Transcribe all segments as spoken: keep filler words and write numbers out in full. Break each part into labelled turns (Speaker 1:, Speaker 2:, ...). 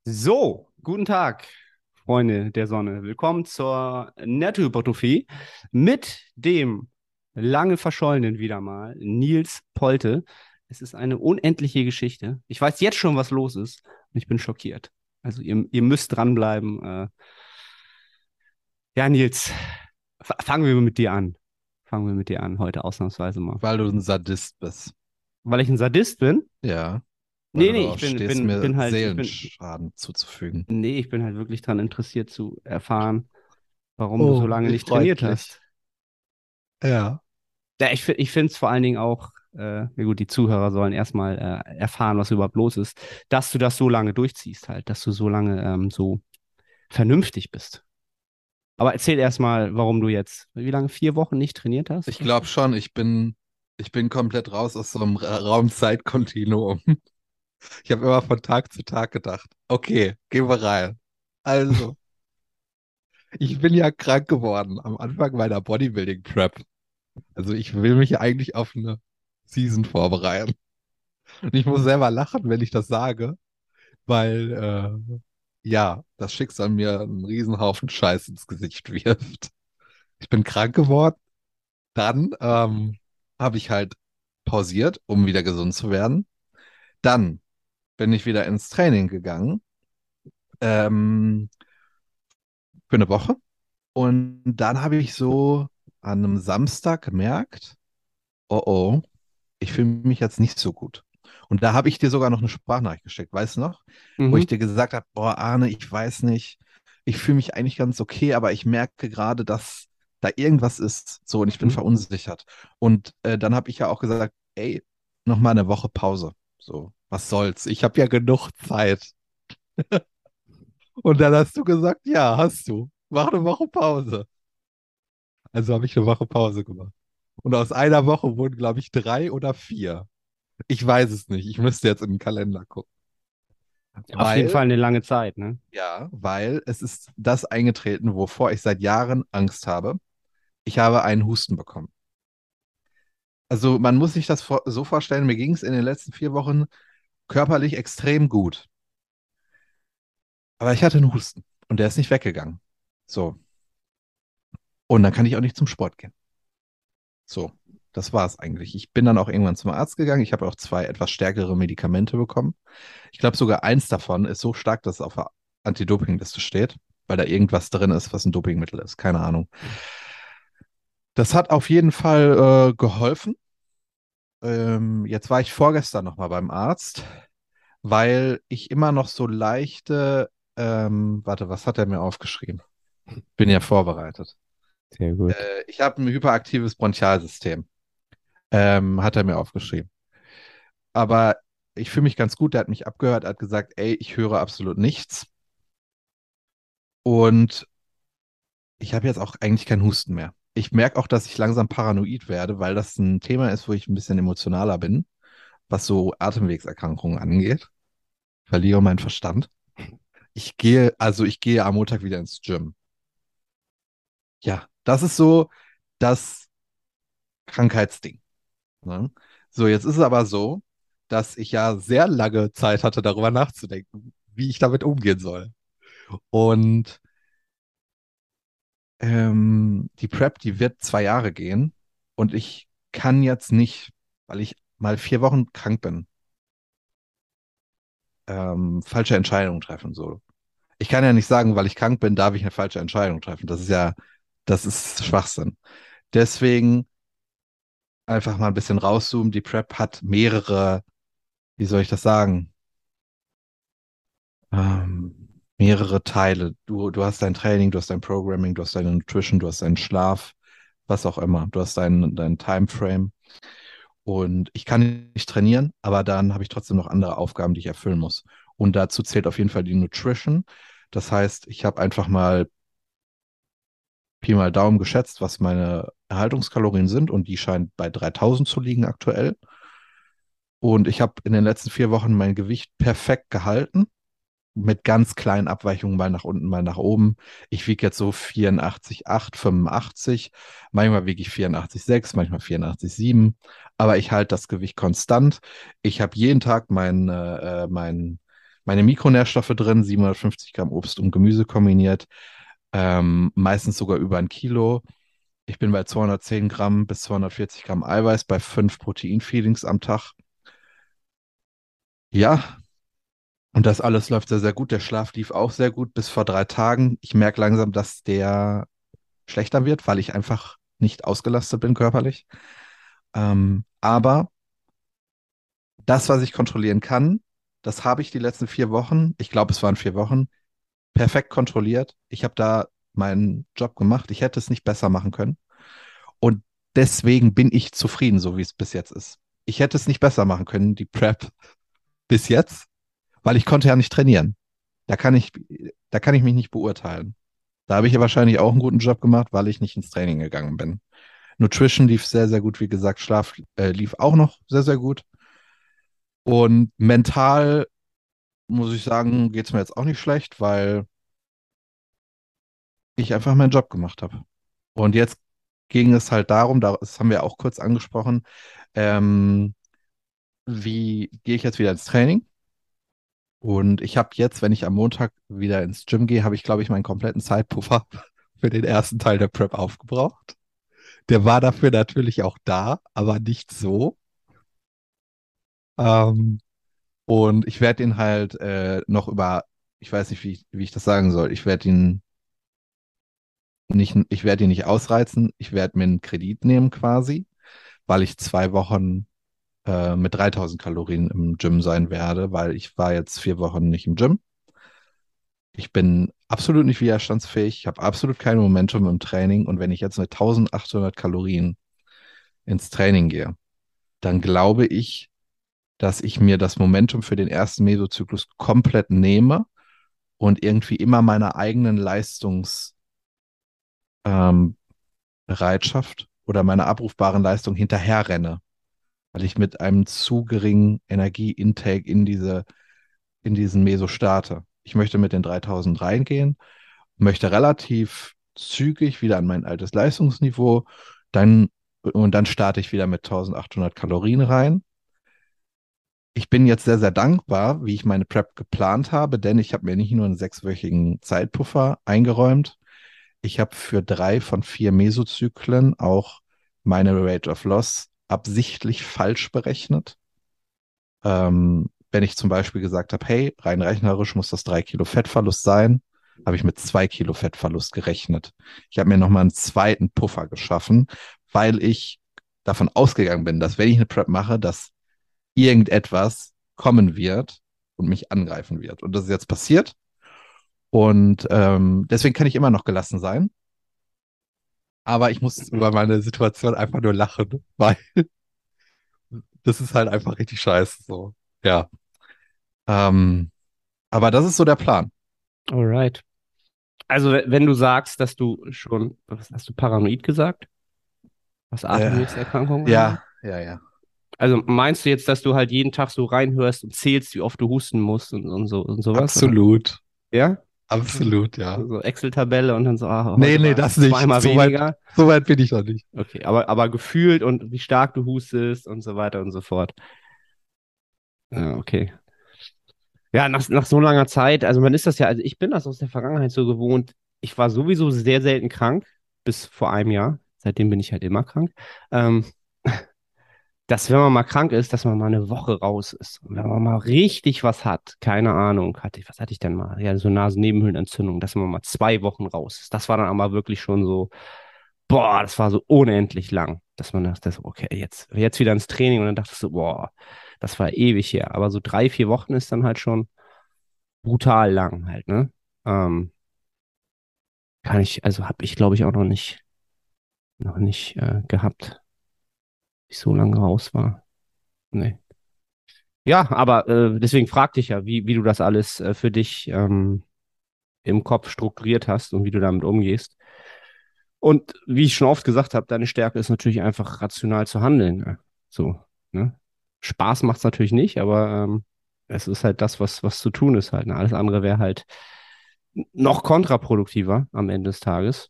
Speaker 1: So, guten Tag, Freunde der Sonne. Willkommen zur Nettohypertrophie mit dem lange verschollenen wieder mal, Nils Polte. Es ist eine unendliche Geschichte. Ich weiß jetzt schon, was los ist und ich bin schockiert. Also ihr, ihr müsst dranbleiben. Äh, ja, Nils, f- fangen wir mit dir an. Fangen wir mit dir an, heute ausnahmsweise mal.
Speaker 2: Weil du ein Sadist bist.
Speaker 1: Weil ich ein Sadist bin?
Speaker 2: Ja. Weil
Speaker 1: Nee,
Speaker 2: du
Speaker 1: nee, ich
Speaker 2: darauf
Speaker 1: bin,
Speaker 2: stehst,
Speaker 1: bin,
Speaker 2: mir
Speaker 1: bin halt, ich bin,
Speaker 2: Seelenschaden zuzufügen.
Speaker 1: nee, ich bin halt wirklich daran interessiert zu erfahren, warum du so
Speaker 2: Oh,
Speaker 1: lange
Speaker 2: wie
Speaker 1: nicht trainiert
Speaker 2: freundlich.
Speaker 1: hast.
Speaker 2: Ja.
Speaker 1: Ja, ich, fi- ich finde es vor allen Dingen auch, äh, ja gut, die Zuhörer sollen erstmal äh, erfahren, was überhaupt los ist, dass du das so lange durchziehst halt, dass du so lange ähm, so vernünftig bist. Aber erzähl erstmal, warum du jetzt, wie lange, vier Wochen nicht trainiert hast?
Speaker 2: Ich
Speaker 1: Hast
Speaker 2: glaube
Speaker 1: du?
Speaker 2: schon, ich bin, ich bin komplett raus aus so einem Ra Raum-Zeit-Kontinuum. Ich habe immer von Tag zu Tag gedacht, okay, gehen wir rein. Also, ich bin ja krank geworden am Anfang meiner Bodybuilding-Prep. Also ich will mich ja eigentlich auf eine Season vorbereiten. Und ich muss selber lachen, wenn ich das sage, weil äh, ja, das Schicksal mir einen Riesenhaufen Scheiß ins Gesicht wirft. Ich bin krank geworden, dann ähm, habe ich halt pausiert, um wieder gesund zu werden. Dann bin ich wieder ins Training gegangen, ähm, für eine Woche. Und dann habe ich so an einem Samstag gemerkt, oh oh, ich fühle mich jetzt nicht so gut. Und da habe ich dir sogar noch eine Sprachnachricht geschickt, weißt du noch? Wo ich
Speaker 1: Mhm.
Speaker 2: dir gesagt habe, boah, Arne, ich weiß nicht, ich fühle mich eigentlich ganz okay, aber ich merke gerade, dass da irgendwas ist, so, und ich bin
Speaker 1: Mhm.
Speaker 2: verunsichert. Und äh, dann habe ich ja auch gesagt, ey, noch mal eine Woche Pause. So, was soll's? Ich habe ja genug Zeit. Und dann hast du gesagt, ja, hast du. Mach eine Woche Pause. Also habe ich eine Woche Pause gemacht. Und aus einer Woche wurden, glaube ich, drei oder vier. Ich weiß es nicht. Ich müsste jetzt in den Kalender gucken.
Speaker 1: Auf jeden
Speaker 2: Weil,
Speaker 1: Fall eine lange Zeit, ne?
Speaker 2: ja, weil es ist das eingetreten, wovor ich seit Jahren Angst habe. Ich habe einen Husten bekommen. Also man muss sich das vor so vorstellen, mir ging es in den letzten vier Wochen körperlich extrem gut. Aber ich hatte einen Husten und der ist nicht weggegangen. So. Und dann kann ich auch nicht zum Sport gehen. So. Das war es eigentlich. Ich bin dann auch irgendwann zum Arzt gegangen. Ich habe auch zwei etwas stärkere Medikamente bekommen. Ich glaube, sogar eins davon ist so stark, dass es auf der Anti-Doping-Liste steht, weil da irgendwas drin ist, was ein Dopingmittel ist. Keine Ahnung. Das hat auf jeden Fall äh, geholfen. Ähm, jetzt war ich vorgestern nochmal beim Arzt, weil ich immer noch so leichte, ähm, warte, was hat er mir aufgeschrieben? Bin ja vorbereitet.
Speaker 1: Sehr gut.
Speaker 2: Äh, ich habe ein hyperaktives Bronchialsystem, ähm, hat er mir aufgeschrieben. Aber ich fühle mich ganz gut. Der hat mich abgehört, hat gesagt, ey, ich höre absolut nichts. Und ich habe jetzt auch eigentlich keinen Husten mehr. Ich merke auch, dass ich langsam paranoid werde, weil das ein Thema ist, wo ich ein bisschen emotionaler bin, was so Atemwegserkrankungen angeht. Verliere meinen Verstand. Ich gehe, also ich gehe am Montag wieder ins Gym. Ja, das ist so das Krankheitsding. Ne? So, jetzt ist es aber so, dass ich ja sehr lange Zeit hatte, darüber nachzudenken, wie ich damit umgehen soll. Und ähm, die Prep, die wird zwei Jahre gehen. Und ich kann jetzt nicht, weil ich mal vier Wochen krank bin, ähm, falsche Entscheidungen treffen. So. Ich kann ja nicht sagen, weil ich krank bin, darf ich eine falsche Entscheidung treffen. Das ist ja, das ist Schwachsinn. Deswegen einfach mal ein bisschen rauszoomen. Die Prep hat mehrere, wie soll ich das sagen? Ähm, mehrere Teile. Du, du hast dein Training, du hast dein Programming, du hast deine Nutrition, du hast deinen Schlaf, was auch immer. Du hast deinen dein Timeframe. Und ich kann nicht trainieren, aber dann habe ich trotzdem noch andere Aufgaben, die ich erfüllen muss. Und dazu zählt auf jeden Fall die Nutrition. Das heißt, ich habe einfach mal Pi mal Daumen geschätzt, was meine Erhaltungskalorien sind, und die scheint bei dreitausend zu liegen aktuell. Und ich habe in den letzten vier Wochen mein Gewicht perfekt gehalten, mit ganz kleinen Abweichungen, mal nach unten, mal nach oben. Ich wiege jetzt so vierundachtzig Komma acht, fünfundachtzig. Manchmal wiege ich vierundachtzig Komma sechs, manchmal vierundachtzig Komma sieben. Aber ich halte das Gewicht konstant. Ich habe jeden Tag mein, äh, mein meine Mikronährstoffe drin, siebenhundertfünfzig Gramm Obst und Gemüse kombiniert, ähm, meistens sogar über ein Kilo. Ich bin bei zweihundertzehn Gramm bis zweihundertvierzig Gramm Eiweiß bei fünf Protein-Feedings am Tag. Ja, und das alles läuft sehr, sehr gut. Der Schlaf lief auch sehr gut bis vor drei Tagen. Ich merke langsam, dass der schlechter wird, weil ich einfach nicht ausgelastet bin körperlich. Ähm, aber das, was ich kontrollieren kann, das habe ich die letzten vier Wochen, ich glaube, es waren vier Wochen, perfekt kontrolliert. Ich habe da meinen Job gemacht. Ich hätte es nicht besser machen können. Und deswegen bin ich zufrieden, so wie es bis jetzt ist. Ich hätte es nicht besser machen können, die Prep bis jetzt, weil ich konnte ja nicht trainieren. Da kann ich, da kann ich mich nicht beurteilen. Da habe ich ja wahrscheinlich auch einen guten Job gemacht, weil ich nicht ins Training gegangen bin. Nutrition lief sehr, sehr gut, wie gesagt, Schlaf äh, lief auch noch sehr, sehr gut. Und mental muss ich sagen, geht es mir jetzt auch nicht schlecht, weil ich einfach meinen Job gemacht habe. Und jetzt ging es halt darum, das haben wir auch kurz angesprochen, ähm, wie gehe ich jetzt wieder ins Training? Und ich habe jetzt, wenn ich am Montag wieder ins Gym gehe, habe ich, glaube ich, meinen kompletten Zeitpuffer für den ersten Teil der Prep aufgebraucht. Der war dafür natürlich auch da, aber nicht so. Ähm, und ich werde ihn halt äh, noch über, ich weiß nicht, wie ich, wie ich das sagen soll, ich werde ihn nicht, ich werde ihn nicht ausreizen, ich werde mir einen Kredit nehmen quasi, weil ich zwei Wochen äh, mit dreitausend Kalorien im Gym sein werde, weil ich war jetzt vier Wochen nicht im Gym. Ich bin absolut nicht widerstandsfähig, ich habe absolut kein Momentum im Training und wenn ich jetzt mit eintausendachthundert Kalorien ins Training gehe, dann glaube ich, dass ich mir das Momentum für den ersten Mesozyklus komplett nehme und irgendwie immer meiner eigenen Leistungsbereitschaft ähm, Bereitschaft oder meiner abrufbaren Leistung hinterherrenne, weil ich mit einem zu geringen Energieintake in diese, in diesen Meso starte. Ich möchte mit den dreitausend reingehen, möchte relativ zügig wieder an mein altes Leistungsniveau, dann und dann starte ich wieder mit eintausendachthundert Kalorien rein. Ich bin jetzt sehr, sehr dankbar, wie ich meine Prep geplant habe, denn ich habe mir nicht nur einen sechswöchigen Zeitpuffer eingeräumt, ich habe für drei von vier Mesozyklen auch meine Rate of Loss absichtlich falsch berechnet. Ähm, wenn ich zum Beispiel gesagt habe, hey, rein rechnerisch muss das drei Kilo Fettverlust sein, habe ich mit zwei Kilo Fettverlust gerechnet. Ich habe mir nochmal einen zweiten Puffer geschaffen, weil ich davon ausgegangen bin, dass wenn ich eine Prep mache, dass irgendetwas kommen wird und mich angreifen wird. Und das ist jetzt passiert. Und ähm, deswegen kann ich immer noch gelassen sein. Aber ich muss über meine Situation einfach nur lachen, weil das ist halt einfach richtig scheiße. So. Ja. Ähm, aber das ist so der Plan.
Speaker 1: Alright. Also, we- wenn du sagst, dass du schon, was hast du paranoid gesagt? Was
Speaker 2: Äh,
Speaker 1: Atemwegserkrankungen angeht?
Speaker 2: ja, ja, ja.
Speaker 1: Also meinst du jetzt, dass du halt jeden Tag so reinhörst und zählst, wie oft du husten musst und, und so und sowas, oder?
Speaker 2: Absolut.
Speaker 1: Ja?
Speaker 2: Absolut, ja.
Speaker 1: So Excel-Tabelle und dann so, ah,
Speaker 2: Nee,
Speaker 1: heute
Speaker 2: nee,
Speaker 1: war es
Speaker 2: das nicht.
Speaker 1: zweimal
Speaker 2: So weit,
Speaker 1: weniger.
Speaker 2: so weit bin ich noch nicht.
Speaker 1: Okay, aber, aber gefühlt und wie stark du hustest und so weiter und so fort. Ja, okay. Ja, nach, nach so langer Zeit, also man ist das ja, also ich bin das aus der Vergangenheit so gewohnt. Ich war sowieso sehr selten krank, bis vor einem Jahr. Seitdem bin ich halt immer krank. Ähm, dass wenn man mal krank ist, dass man mal eine Woche raus ist. Und wenn man mal richtig was hat, keine Ahnung, hatte ich, was hatte ich denn mal? Ja, so Nasennebenhöhlenentzündung, dass man mal zwei Wochen raus ist. Das war dann aber wirklich schon so, boah, das war so unendlich lang, dass man dachte, so, okay, jetzt, jetzt wieder ins Training und dann dachte ich so, boah, das war ewig her. Aber so drei, vier Wochen ist dann halt schon brutal lang halt, ne? Ähm, kann ich, also habe ich, glaube ich, auch noch nicht, noch nicht äh, gehabt, ich so lange raus war. Nee. Ja, aber äh, deswegen fragte ich ja, wie, wie du das alles äh, für dich ähm, im Kopf strukturiert hast und wie du damit umgehst. Und wie ich schon oft gesagt habe, deine Stärke ist natürlich einfach rational zu handeln. Ne? So, ne? Spaß macht es natürlich nicht, aber ähm, es ist halt das, was, was zu tun ist halt. Ne? Alles andere wäre halt noch kontraproduktiver am Ende des Tages.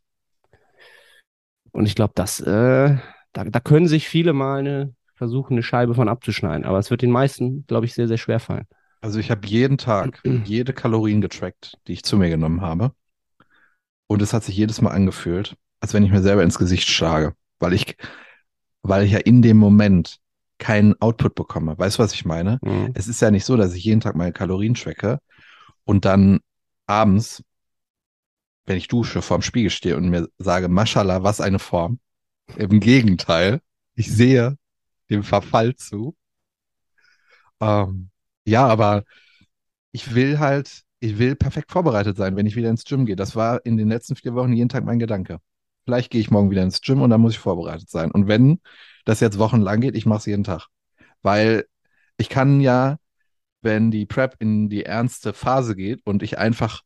Speaker 1: Und ich glaube, das, äh, da, da können sich viele mal eine, versuchen, eine Scheibe von abzuschneiden. Aber es wird den meisten, glaube ich, sehr, sehr schwer fallen.
Speaker 2: Also ich habe jeden Tag jede Kalorien getrackt, die ich zu mir genommen habe. Und es hat sich jedes Mal angefühlt, als wenn ich mir selber ins Gesicht schlage, weil ich, weil ich ja in dem Moment keinen Output bekomme. Weißt du, was ich meine?
Speaker 1: Mhm.
Speaker 2: Es ist ja nicht so, dass ich jeden Tag meine Kalorien tracke und dann abends, wenn ich dusche, vorm Spiegel stehe und mir sage, Maschallah, was eine Form. Im Gegenteil, ich sehe dem Verfall zu. Ähm, ja, aber ich will halt, ich will perfekt vorbereitet sein, wenn ich wieder ins Gym gehe. Das war in den letzten vier Wochen jeden Tag mein Gedanke. Vielleicht gehe ich morgen wieder ins Gym und dann muss ich vorbereitet sein. Und wenn das jetzt wochenlang geht, ich mache es jeden Tag. Weil ich kann ja, wenn die Prep in die ernste Phase geht und ich einfach,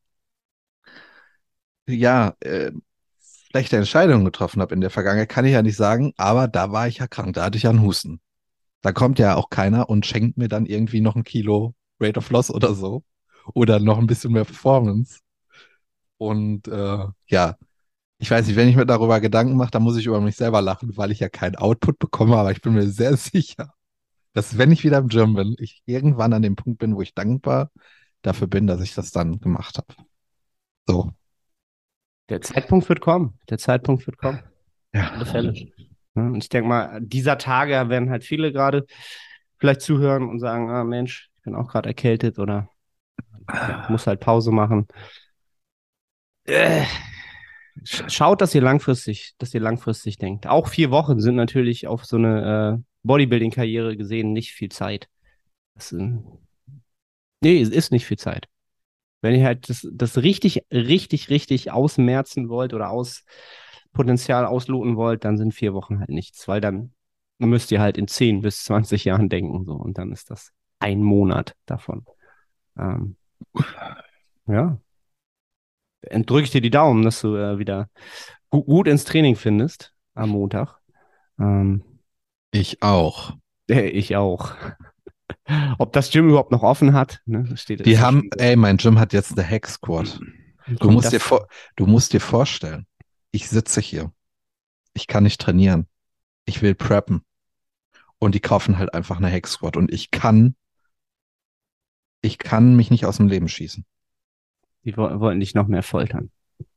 Speaker 2: ja, äh, schlechte Entscheidungen getroffen habe in der Vergangenheit, kann ich ja nicht sagen, aber da war ich ja krank, da hatte ich ja einen Husten. Da kommt ja auch keiner und schenkt mir dann irgendwie noch ein Kilo Rate of Loss oder so. Oder noch ein bisschen mehr Performance. Und äh, ja, ich weiß nicht, wenn ich mir darüber Gedanken mache, dann muss ich über mich selber lachen, weil ich ja keinen Output bekomme, aber ich bin mir sehr sicher, dass wenn ich wieder im Gym bin, ich irgendwann an dem Punkt bin, wo ich dankbar dafür bin, dass ich das dann gemacht habe. So,
Speaker 1: Der Zeitpunkt wird kommen. Der Zeitpunkt wird kommen. Auf alle
Speaker 2: ja.
Speaker 1: Fälle. Ja, und ich denke mal, dieser Tage werden halt viele gerade vielleicht zuhören und sagen, ah Mensch, ich bin auch gerade erkältet oder ja, muss halt Pause machen. Äh, sch- Schaut, dass ihr langfristig, dass ihr langfristig denkt. Auch vier Wochen sind natürlich auf so eine äh, Bodybuilding-Karriere gesehen nicht viel Zeit. Das, äh, nee, es ist nicht viel Zeit. Wenn ihr halt das, das richtig, richtig, richtig ausmerzen wollt oder aus Potenzial ausloten wollt, dann sind vier Wochen halt nichts, weil dann müsst ihr halt in zehn bis zwanzig Jahren denken, so, und dann ist das ein Monat davon. Ähm, ja, dann drücke ich dir die Daumen, dass du äh, wieder gu gut ins Training findest am Montag. Ähm,
Speaker 2: Ich auch.
Speaker 1: äh, ich auch. Ob das Gym überhaupt noch offen hat, ne, das steht,
Speaker 2: Die
Speaker 1: ist ja
Speaker 2: haben,
Speaker 1: schon.
Speaker 2: ey, mein Gym hat jetzt eine Hack Squad. Du
Speaker 1: Kommt
Speaker 2: musst dir
Speaker 1: das?
Speaker 2: vor, du musst dir vorstellen, ich sitze hier, ich kann nicht trainieren, ich will preppen und die kaufen halt einfach eine Hack Squad und ich kann, ich kann mich nicht aus dem Leben schießen.
Speaker 1: Die wo wollten dich noch mehr foltern.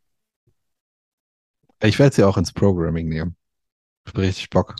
Speaker 2: Ich werde sie auch ins Programming nehmen. Ich hab richtig Bock.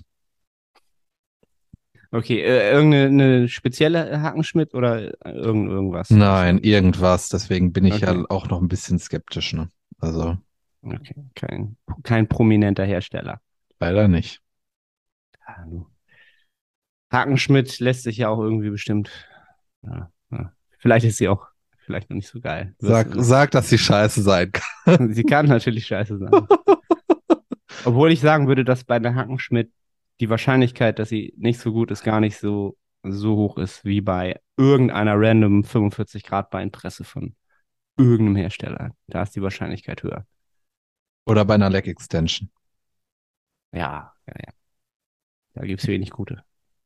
Speaker 1: Okay, äh, irgendeine spezielle Hackenschmidt oder irgend, irgendwas
Speaker 2: Nein,
Speaker 1: wahrscheinlich.
Speaker 2: irgendwas. Deswegen bin ich ja
Speaker 1: Okay,
Speaker 2: auch noch ein bisschen skeptisch, ne? Also
Speaker 1: okay, kein, kein prominenter Hersteller.
Speaker 2: leider nicht.
Speaker 1: Ja, du. Hackenschmidt lässt sich ja auch irgendwie bestimmt. Ja, ja. Vielleicht ist sie auch vielleicht noch nicht so geil. Wirst
Speaker 2: Sag,
Speaker 1: du,
Speaker 2: sag, dass sie scheiße sein kann.
Speaker 1: sie kann natürlich scheiße sein. Obwohl ich sagen würde, dass bei der Hackenschmidt die Wahrscheinlichkeit, dass sie nicht so gut ist, gar nicht so, so hoch ist wie bei irgendeiner random fünfundvierzig Grad Beinpresse von irgendeinem Hersteller. Da ist die Wahrscheinlichkeit höher.
Speaker 2: Oder bei einer Leg Extension.
Speaker 1: Ja, ja, ja. Da gibt es wenig gute.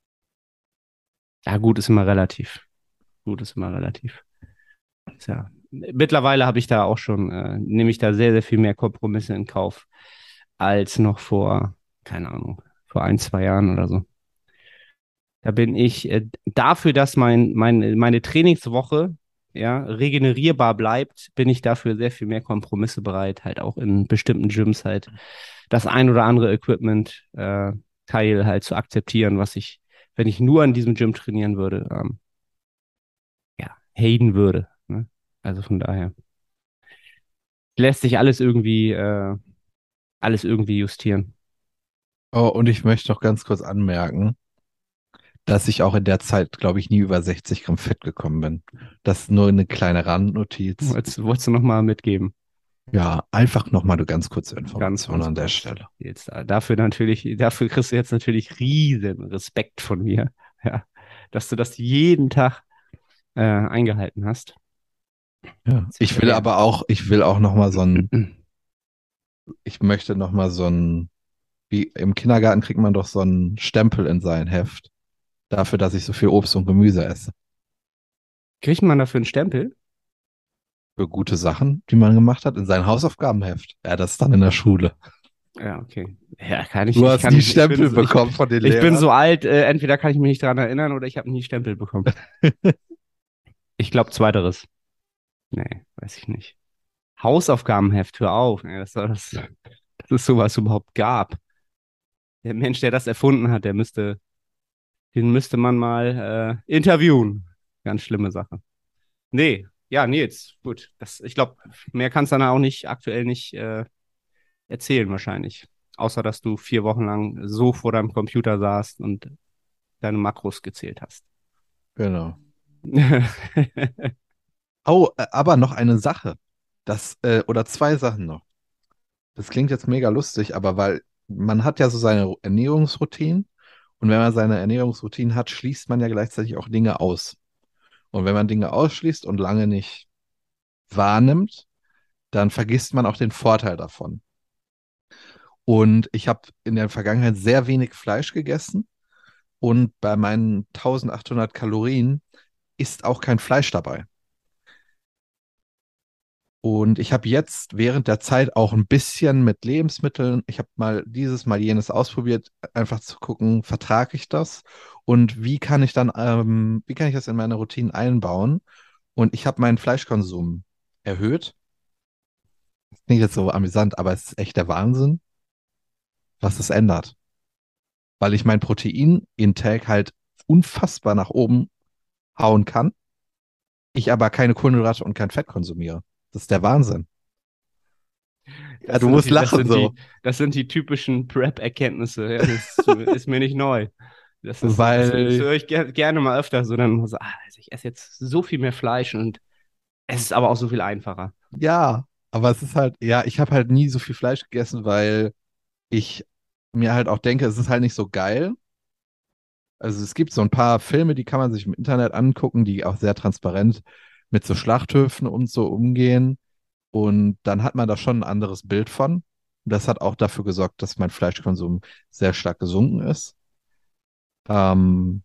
Speaker 1: Ja, gut ist immer relativ. Gut ist immer relativ. Tja. Mittlerweile habe ich da auch schon, äh, nehme ich da sehr, sehr viel mehr Kompromisse in Kauf als noch vor, keine Ahnung, vor ein, zwei Jahren oder so. Da bin ich äh, dafür, dass mein, mein, meine Trainingswoche ja, regenerierbar bleibt, bin ich dafür sehr viel mehr Kompromisse bereit, halt auch in bestimmten Gyms halt das ein oder andere Equipment äh, Teil halt zu akzeptieren, was ich, wenn ich nur an diesem Gym trainieren würde, ähm, ja, haten würde. Ne? Also von daher lässt sich alles irgendwie, äh, alles irgendwie justieren.
Speaker 2: Oh, und ich möchte noch ganz kurz anmerken, dass ich auch in der Zeit, glaube ich, nie über sechzig Gramm Fett gekommen bin. Das ist nur eine kleine Randnotiz.
Speaker 1: Wolltest, wolltest du nochmal mitgeben?
Speaker 2: Ja, einfach nochmal eine ganz kurze
Speaker 1: Ganz,
Speaker 2: Information
Speaker 1: ganz
Speaker 2: an der
Speaker 1: kurz.
Speaker 2: Stelle.
Speaker 1: Jetzt, äh, dafür natürlich, dafür kriegst du jetzt natürlich riesen Respekt von mir, ja, dass du das jeden Tag äh, eingehalten hast.
Speaker 2: Ja. Ich
Speaker 1: Sicher
Speaker 2: will
Speaker 1: wert.
Speaker 2: aber auch, ich will auch noch mal so ein, ich möchte noch mal so ein, wie im Kindergarten kriegt man doch so einen Stempel in sein Heft dafür, dass ich so viel Obst und Gemüse esse.
Speaker 1: Kriegt man dafür einen Stempel?
Speaker 2: Für gute Sachen, die man gemacht hat, in sein Hausaufgabenheft. Ja, das ist dann in der Schule.
Speaker 1: Ja, okay. Ja, kann ich,
Speaker 2: Du
Speaker 1: ich
Speaker 2: hast nie
Speaker 1: kann, ich bin
Speaker 2: Stempel
Speaker 1: so, ich,
Speaker 2: bekommen von den
Speaker 1: ich bin
Speaker 2: Lehrern.
Speaker 1: so alt, äh, entweder kann ich mich nicht daran erinnern oder ich habe nie Stempel bekommen. Ich glaube, zweiteres. Nee, weiß ich nicht. Hausaufgabenheft, hör auf. Nee, das, das, das ist sowas überhaupt gab. Der Mensch, der das erfunden hat, der müsste, den müsste man mal äh, interviewen. Ganz schlimme Sache. Nee, ja, Nils, gut. Das, ich glaube, mehr kannst du dann auch nicht aktuell nicht äh, erzählen wahrscheinlich. Außer, dass du vier Wochen lang so vor deinem Computer saßt und deine Makros gezählt hast.
Speaker 2: Genau. Oh, äh, aber noch eine Sache. Das, äh, oder zwei Sachen noch. Das klingt jetzt mega lustig, aber weil man hat ja so seine Ernährungsroutinen und wenn man seine Ernährungsroutinen hat, schließt man ja gleichzeitig auch Dinge aus. Und wenn man Dinge ausschließt und lange nicht wahrnimmt, dann vergisst man auch den Vorteil davon. Und ich habe in der Vergangenheit sehr wenig Fleisch gegessen und bei meinen eintausendachthundert Kalorien ist auch kein Fleisch dabei. Und ich habe jetzt während der Zeit auch ein bisschen mit Lebensmitteln, ich habe mal dieses, mal jenes ausprobiert, einfach zu gucken, vertrage ich das und wie kann ich dann, ähm, wie kann ich das in meine Routinen einbauen? Und ich habe meinen Fleischkonsum erhöht. Das klingt jetzt so amüsant, aber es ist echt der Wahnsinn, was es ändert. Weil ich mein Protein-Intake halt unfassbar nach oben hauen kann, ich aber keine Kohlenhydrate und kein Fett konsumiere. Das ist der Wahnsinn. Ja,
Speaker 1: Das
Speaker 2: du
Speaker 1: sind
Speaker 2: musst
Speaker 1: die, das
Speaker 2: lachen
Speaker 1: sind
Speaker 2: so,
Speaker 1: die, das sind die typischen Prep-Erkenntnisse. Ja, das ist, ist mir nicht neu. Das ist, das, das
Speaker 2: weil
Speaker 1: höre ich ger gerne mal öfter so. Dann so, ah, also ich esse jetzt so viel mehr Fleisch und es ist aber auch so viel einfacher.
Speaker 2: ja, aber es ist halt, ja, ich habe halt nie so viel Fleisch gegessen, weil ich mir halt auch denke, es ist halt nicht so geil. Also es gibt so ein paar Filme, die kann man sich im Internet angucken, die auch sehr transparent mit so Schlachthöfen und so umgehen. Und dann hat man da schon ein anderes Bild von. Und das hat auch dafür gesorgt, dass mein Fleischkonsum sehr stark gesunken ist. Ähm,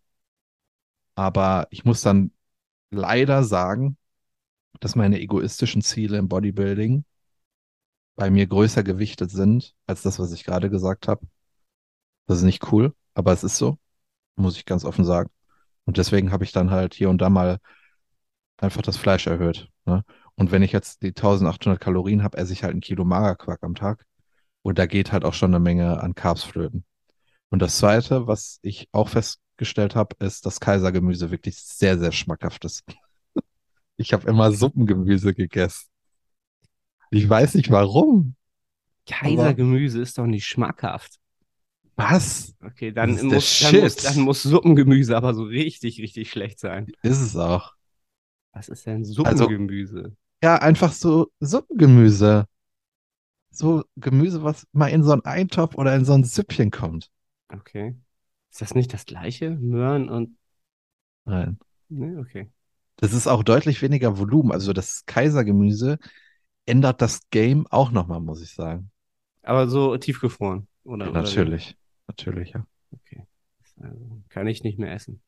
Speaker 2: aber ich muss dann leider sagen, dass meine egoistischen Ziele im Bodybuilding bei mir größer gewichtet sind als das, was ich gerade gesagt habe. Das ist nicht cool, aber es ist so, muss ich ganz offen sagen. Und deswegen habe ich dann halt hier und da mal einfach das Fleisch erhöht. Ne? Und wenn ich jetzt die eintausendachthundert Kalorien habe, esse ich halt ein Kilo Magerquark am Tag. Und da geht halt auch schon eine Menge an Carbs flöten. Und das Zweite, was ich auch festgestellt habe, ist, dass Kaisergemüse wirklich sehr, sehr schmackhaft ist. Ich habe immer Suppengemüse gegessen. Ich weiß nicht warum, aber
Speaker 1: Kaisergemüse ist doch nicht schmackhaft.
Speaker 2: was?
Speaker 1: Okay,
Speaker 2: Das
Speaker 1: dann
Speaker 2: ist der
Speaker 1: muss, dann muss, dann
Speaker 2: Shit.
Speaker 1: muss Suppengemüse aber so richtig, richtig schlecht sein.
Speaker 2: Ist es auch.
Speaker 1: Was ist denn
Speaker 2: Also,
Speaker 1: Suppengemüse?
Speaker 2: ja, einfach so Suppengemüse. So Gemüse, was mal in so einen Eintopf oder in so ein Süppchen kommt.
Speaker 1: Okay. Ist das nicht das gleiche? Möhren und.
Speaker 2: Nein.
Speaker 1: Ne, okay.
Speaker 2: Das ist auch deutlich weniger Volumen. Also das Kaisergemüse ändert das Game auch nochmal, muss ich sagen.
Speaker 1: Aber so tiefgefroren.
Speaker 2: Ja,
Speaker 1: Oder, oder wie?
Speaker 2: natürlich. Natürlich, ja.
Speaker 1: Okay. Also, kann ich nicht mehr essen.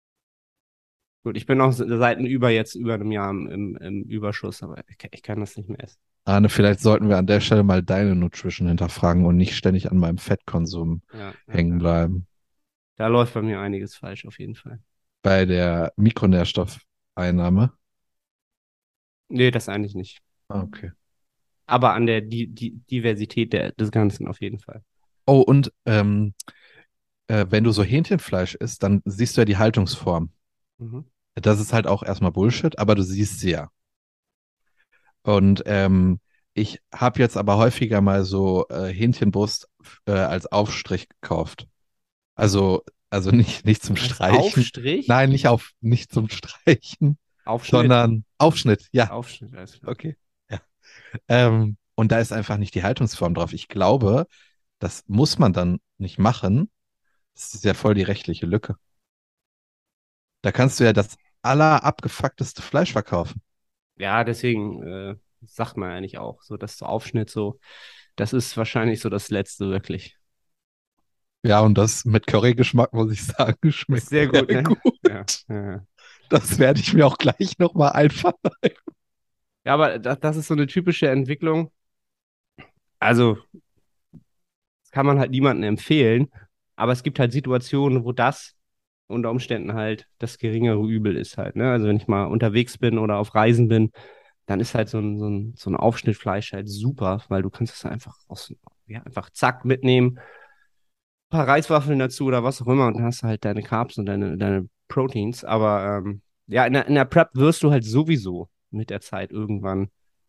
Speaker 1: Gut, ich bin auch seit über jetzt über einem Jahr im, im, im Überschuss, aber ich, ich kann das nicht mehr essen.
Speaker 2: Arne, vielleicht sollten wir an der Stelle mal deine Nutrition hinterfragen und nicht ständig an meinem Fettkonsum
Speaker 1: Ja, ja,
Speaker 2: hängen
Speaker 1: ja.
Speaker 2: bleiben.
Speaker 1: Da läuft bei mir einiges falsch, auf jeden Fall.
Speaker 2: Bei der Mikronährstoffeinnahme.
Speaker 1: Nee, das eigentlich nicht.
Speaker 2: Ah, okay.
Speaker 1: Aber an der die, die Diversität der, des Ganzen auf jeden Fall.
Speaker 2: Oh, und ähm, äh, wenn du so Hähnchenfleisch isst, dann siehst du ja die Haltungsform.
Speaker 1: Mhm.
Speaker 2: Das ist halt auch erstmal Bullshit, aber du siehst sie ja. Und ähm, ich habe jetzt aber häufiger mal so äh, Hähnchenbrust äh, als Aufstrich gekauft. Also, also nicht, nicht zum
Speaker 1: Als
Speaker 2: Streichen.
Speaker 1: Aufstrich?
Speaker 2: Nein, nicht auf, nicht zum Streichen,
Speaker 1: Aufschnitt.
Speaker 2: sondern Aufschnitt. Ja,
Speaker 1: Aufschnitt, alles klar.
Speaker 2: okay. Ja. Ähm, und da ist einfach nicht die Haltungsform drauf. Ich glaube, das muss man dann nicht machen. Das ist ja voll die rechtliche Lücke. Da kannst du ja das allerabgefuckteste Fleisch verkaufen.
Speaker 1: Ja, deswegen äh, sagt man eigentlich auch, so dass so Aufschnitt so, das ist wahrscheinlich so das Letzte wirklich.
Speaker 2: Ja, und das mit Currygeschmack, muss ich sagen,
Speaker 1: Ist
Speaker 2: schmeckt
Speaker 1: sehr
Speaker 2: sehr
Speaker 1: gut, ne?
Speaker 2: gut.
Speaker 1: Ja, ja.
Speaker 2: Das werde ich mir auch gleich nochmal einfallen.
Speaker 1: Ja, aber das, das ist so eine typische Entwicklung. Also, das kann man halt niemandem empfehlen, aber es gibt halt Situationen, wo das unter Umständen halt das geringere Übel ist halt. Ne? Also wenn ich mal unterwegs bin oder auf Reisen bin, dann ist halt so ein, so ein, so ein Aufschnitt Fleisch halt super, weil du kannst es einfach aus, ja, einfach zack mitnehmen, ein paar Reiswaffeln dazu oder was auch immer und dann hast du halt deine Carbs und deine, deine Proteins. Aber ähm, ja, in der, in der Prep wirst du halt sowieso mit der Zeit irgendwann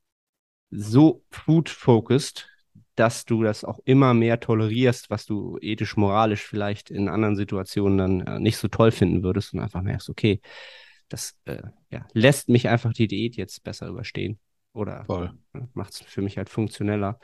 Speaker 1: so food-focused, dass du das auch immer mehr tolerierst, was du ethisch, moralisch vielleicht in anderen Situationen dann äh, nicht so toll finden würdest und einfach merkst, okay, das äh, ja, lässt mich einfach die Diät jetzt besser überstehen oder
Speaker 2: Voll.
Speaker 1: äh, macht es für mich halt funktioneller.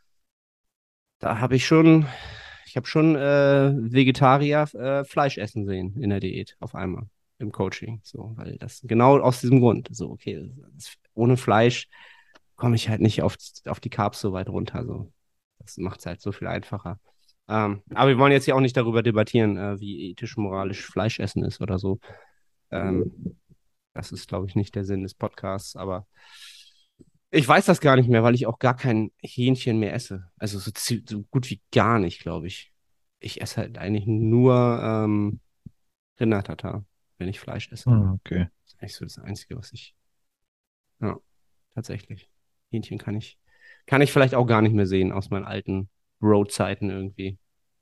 Speaker 1: Da habe ich schon, ich habe schon äh, Vegetarier äh, Fleisch essen sehen in der Diät auf einmal im Coaching, so, weil das genau aus diesem Grund, so, okay, das, ohne Fleisch komme ich halt nicht auf, auf die Carbs so weit runter, so. Das macht es halt so viel einfacher. Ähm, aber wir wollen jetzt hier auch nicht darüber debattieren, äh, wie ethisch, moralisch Fleischessen ist oder so. Ähm, das ist, glaube ich, nicht der Sinn des Podcasts, aber ich weiß das gar nicht mehr, weil ich auch gar kein Hähnchen mehr esse. Also so, zi- so gut wie gar nicht, glaube ich. Ich esse halt eigentlich nur ähm, Rindertatar, wenn ich Fleisch esse.
Speaker 2: Ah, okay.
Speaker 1: Das ist eigentlich so das Einzige, was ich. Ja, tatsächlich. Hähnchen kann ich, kann ich vielleicht auch gar nicht mehr sehen aus meinen alten Roadzeiten irgendwie.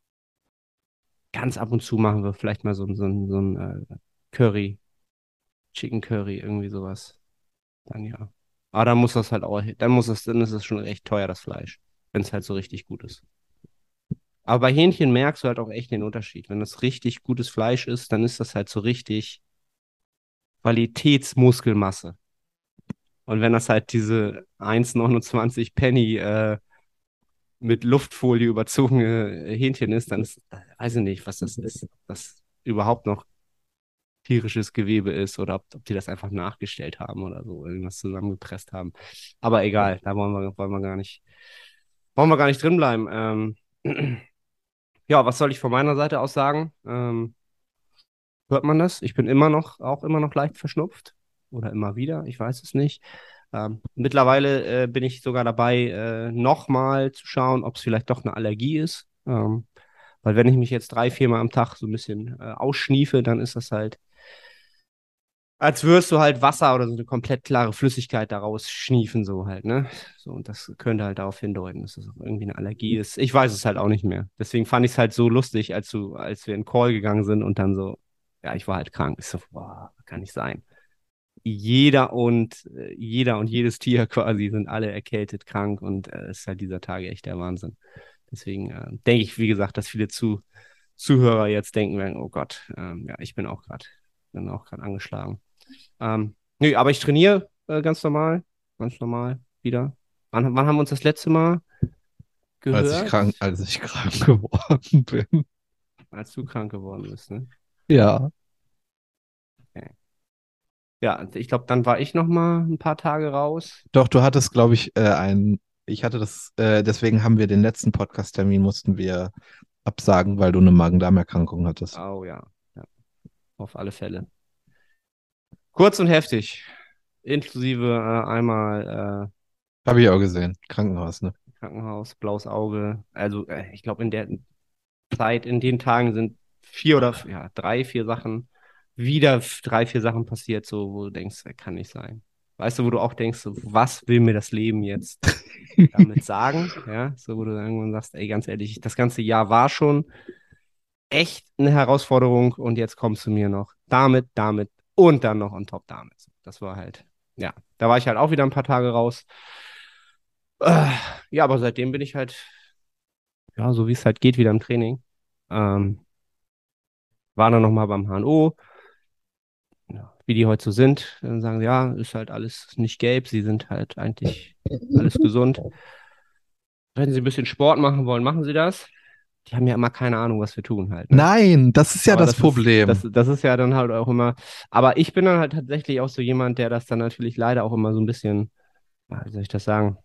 Speaker 1: Ganz ab und zu machen wir vielleicht mal so, so, so so ein äh, Curry, Chicken Curry, irgendwie sowas. Dann ja. Aber dann muss das halt auch, dann muss es, dann ist es schon recht teuer, das Fleisch, wenn es halt so richtig gut ist. Aber bei Hähnchen merkst du halt auch echt den Unterschied. Wenn das richtig gutes Fleisch ist, dann ist das halt so richtig Qualitätsmuskelmasse. Und wenn das halt diese eins neunundzwanzig Penny äh, mit Luftfolie überzogene Hähnchen ist, dann ist, weiß ich nicht, was das ist. Ob das überhaupt noch tierisches Gewebe ist oder ob, ob die das einfach nachgestellt haben oder so, irgendwas zusammengepresst haben. Aber egal, da wollen wir, wollen wir gar nicht, wollen wir gar nicht drin bleiben. Ähm, ja, was soll ich von meiner Seite aus sagen? Ähm, hört man das? Ich bin immer noch, auch immer noch leicht verschnupft oder immer wieder, ich weiß es nicht. Ähm, mittlerweile äh, bin ich sogar dabei, äh, nochmal zu schauen, ob es vielleicht doch eine Allergie ist. Ähm, weil wenn ich mich jetzt drei, viermal am Tag so ein bisschen äh, ausschniefe, dann ist das halt, als würdest du halt Wasser oder so eine komplett klare Flüssigkeit daraus schniefen, so halt, ne? So, und das könnte halt darauf hindeuten, dass das auch irgendwie eine Allergie ist. Ich weiß es halt auch nicht mehr. Deswegen fand ich es halt so lustig, als du, als wir in Call gegangen sind und dann so, ja, ich war halt krank. Ich so, boah, kann nicht sein. Jeder und äh, jeder und jedes Tier quasi sind alle erkältet, krank und es äh, ist halt dieser Tage echt der Wahnsinn. Deswegen äh, denke ich, wie gesagt, dass viele zu, Zuhörer jetzt denken werden, oh Gott, ähm, ja, ich bin auch gerade, bin auch gerade angeschlagen. Ähm, nö, aber ich trainiere äh, ganz normal, ganz normal wieder. Wann, wann haben wir uns das letzte Mal
Speaker 2: Als ich
Speaker 1: gehört?
Speaker 2: krank, als ich krank geworden bin.
Speaker 1: Als du krank geworden bist, ne?
Speaker 2: Ja.
Speaker 1: Okay. Ja, ich glaube, dann war ich noch mal ein paar Tage raus.
Speaker 2: Doch, du hattest, glaube ich, äh, ein, ich hatte das, äh, deswegen haben wir den letzten Podcast-Termin mussten wir absagen, weil du eine Magen-Darm-Erkrankung hattest.
Speaker 1: Oh ja, ja, auf alle Fälle. Kurz und heftig, inklusive äh, einmal
Speaker 2: Habe ich auch gesehen. Krankenhaus, ne?
Speaker 1: äh, Krankenhaus, blaues Auge. Also äh, ich glaube, in der Zeit, in den Tagen sind vier oder ja, drei, vier Sachen, wieder drei, vier Sachen passiert, so, wo du denkst, das kann nicht sein. Weißt du, wo du auch denkst, so, was will mir das Leben jetzt damit sagen? Ja, so, wo du dann irgendwann sagst, ey, ganz ehrlich, das ganze Jahr war schon echt eine Herausforderung und jetzt kommst du mir noch damit, damit und dann noch on top damit. Das war halt, ja, da war ich halt auch wieder ein paar Tage raus. Äh, ja, aber seitdem bin ich halt, ja, so wie es halt geht, wieder im Training. Ähm, war dann nochmal beim H N O, ja, wie die heute so sind. Dann sagen sie, ja, ist halt alles nicht gelb, sie sind halt eigentlich alles gesund. Wenn sie ein bisschen Sport machen wollen, machen sie das. Die haben ja immer keine Ahnung, was wir tun halt, ne?
Speaker 2: Nein, das ist ja
Speaker 1: Aber
Speaker 2: das
Speaker 1: das ist,
Speaker 2: Problem.
Speaker 1: das, das ist ja dann halt auch immer. Aber ich bin dann halt tatsächlich auch so jemand, der das dann natürlich leider auch immer so ein bisschen, wie soll ich das sagen,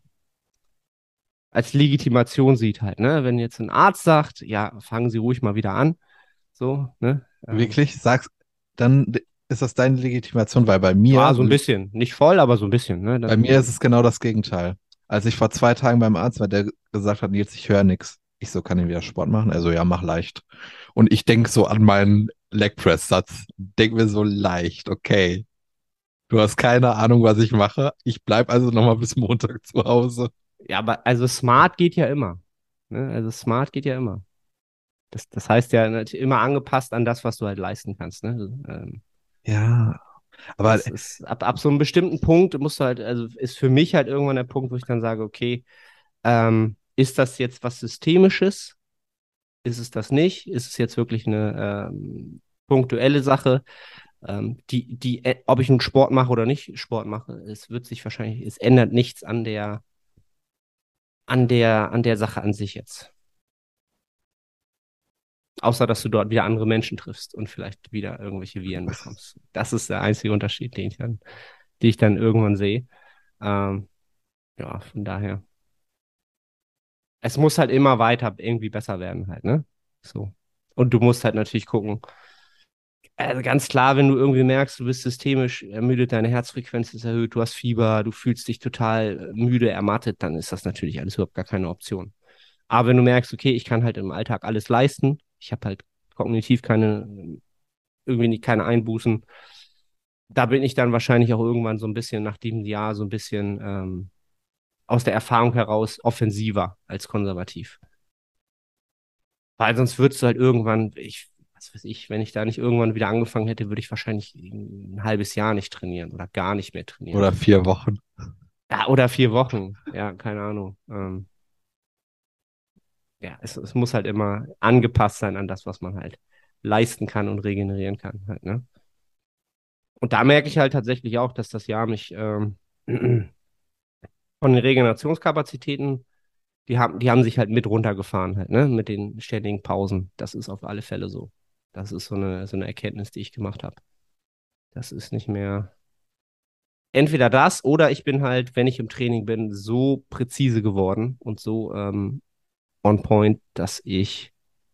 Speaker 1: als Legitimation sieht halt, ne? Wenn jetzt ein Arzt sagt, ja, fangen Sie ruhig mal wieder an, so, ne? Ähm,
Speaker 2: Wirklich? Sagst, dann ist das deine Legitimation, weil bei
Speaker 1: ja,
Speaker 2: mir,
Speaker 1: so ein bisschen. Nicht voll, aber so ein bisschen, ne?
Speaker 2: bei
Speaker 1: Dann,
Speaker 2: mir ist es genau das Gegenteil. Als ich vor zwei Tagen beim Arzt war, der gesagt hat, Nils, ich höre nichts. Ich so, kann ich wieder Sport machen? Also ja, mach leicht. Und ich denke so an meinen Leg Press Satz. Denk mir so leicht, okay. Du hast keine Ahnung, was ich mache. Ich bleib also nochmal bis Montag zu Hause.
Speaker 1: Ja, aber also smart geht ja immer. Ne? Also smart geht ja immer. Das, das heißt ja natürlich immer angepasst an das, was du halt leisten kannst. Ne? Also, ähm,
Speaker 2: Ja, aber
Speaker 1: das ist ab, ab so einem bestimmten Punkt musst du halt, also ist für mich halt irgendwann der Punkt, wo ich dann sage, okay, ähm, ist das jetzt was Systemisches? Ist es das nicht? Ist es jetzt wirklich eine ähm, punktuelle Sache? Ähm, die, die, äh, ob ich einen Sport mache oder nicht Sport mache, es wird sich wahrscheinlich, es ändert nichts an der, an der, an der Sache an sich jetzt. Außer, dass du dort wieder andere Menschen triffst und vielleicht wieder irgendwelche Viren bekommst. Das ist der einzige Unterschied, den ich dann, den ich dann irgendwann sehe. Ähm, ja, von daher. Es muss halt immer weiter irgendwie besser werden halt, ne? So. Und du musst halt natürlich gucken, also ganz klar, wenn du irgendwie merkst, du bist systemisch ermüdet, deine Herzfrequenz ist erhöht, du hast Fieber, du fühlst dich total müde, ermattet, dann ist das natürlich alles überhaupt gar keine Option. Aber wenn du merkst, okay, ich kann halt im Alltag alles leisten, ich habe halt kognitiv keine, irgendwie nicht, keine Einbußen, da bin ich dann wahrscheinlich auch irgendwann so ein bisschen nach diesem Jahr so ein bisschen ähm, aus der Erfahrung heraus offensiver als konservativ. Weil sonst würdest du halt irgendwann, ich, was weiß ich, wenn ich da nicht irgendwann wieder angefangen hätte, würde ich wahrscheinlich ein halbes Jahr nicht trainieren oder gar nicht mehr trainieren.
Speaker 2: oder vier Wochen.
Speaker 1: Ja, oder vier Wochen. Ja, keine Ahnung. Ähm, ja, es, es muss halt immer angepasst sein an das, was man halt leisten kann und regenerieren kann. Halt, ne? Und da merke ich halt tatsächlich auch, dass das Jahr mich ähm, von den Regenerationskapazitäten, die haben, die haben sich halt mit runtergefahren, halt, ne? Mit den ständigen Pausen. Das ist auf alle Fälle so. Das ist so eine, so eine Erkenntnis, die ich gemacht habe. Das ist nicht mehr. Entweder das oder ich bin halt, wenn ich im Training bin, so präzise geworden und so ähm, on point, dass ich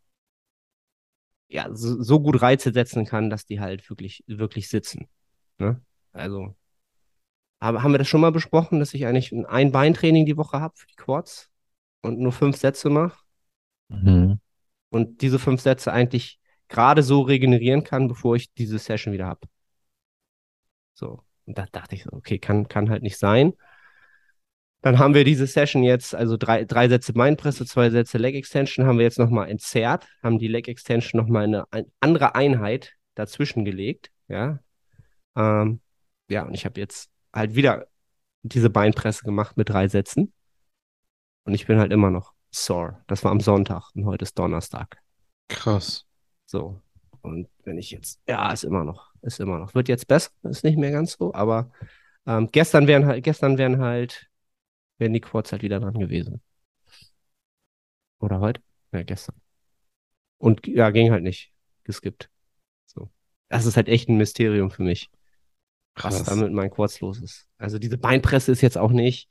Speaker 1: ja so, so gut Reize setzen kann, dass die halt wirklich, wirklich sitzen. Ne? Also, aber haben wir das schon mal besprochen, dass ich eigentlich ein Ein-Bein-Training die Woche habe für die Quads und nur fünf Sätze mache
Speaker 2: Mhm.
Speaker 1: und diese fünf Sätze eigentlich gerade so regenerieren kann, bevor ich diese Session wieder habe. So. Und da dachte ich so, okay, kann, kann halt nicht sein. Dann haben wir diese Session jetzt, also drei, drei Sätze Beinpresse, zwei Sätze Leg Extension, haben wir jetzt nochmal entzerrt, haben die Leg Extension nochmal eine ein, andere Einheit dazwischen gelegt. Ja, ähm, ja, und ich habe jetzt halt wieder diese Beinpresse gemacht mit drei Sätzen und ich bin halt immer noch sore. Das war am Sonntag und heute ist Donnerstag.
Speaker 2: Krass.
Speaker 1: So. Und wenn ich jetzt, ja, ist immer noch, ist immer noch. Wird jetzt besser, ist nicht mehr ganz so, aber ähm, gestern wären halt, gestern wären halt, wären die Quads halt wieder dran gewesen. Oder heute? Ja, gestern. Und ja, ging halt nicht. Geskippt. So. Das ist halt echt ein Mysterium für mich, was da
Speaker 2: Krass.
Speaker 1: mit meinen Quads los ist. Also diese Beinpresse ist jetzt auch nicht,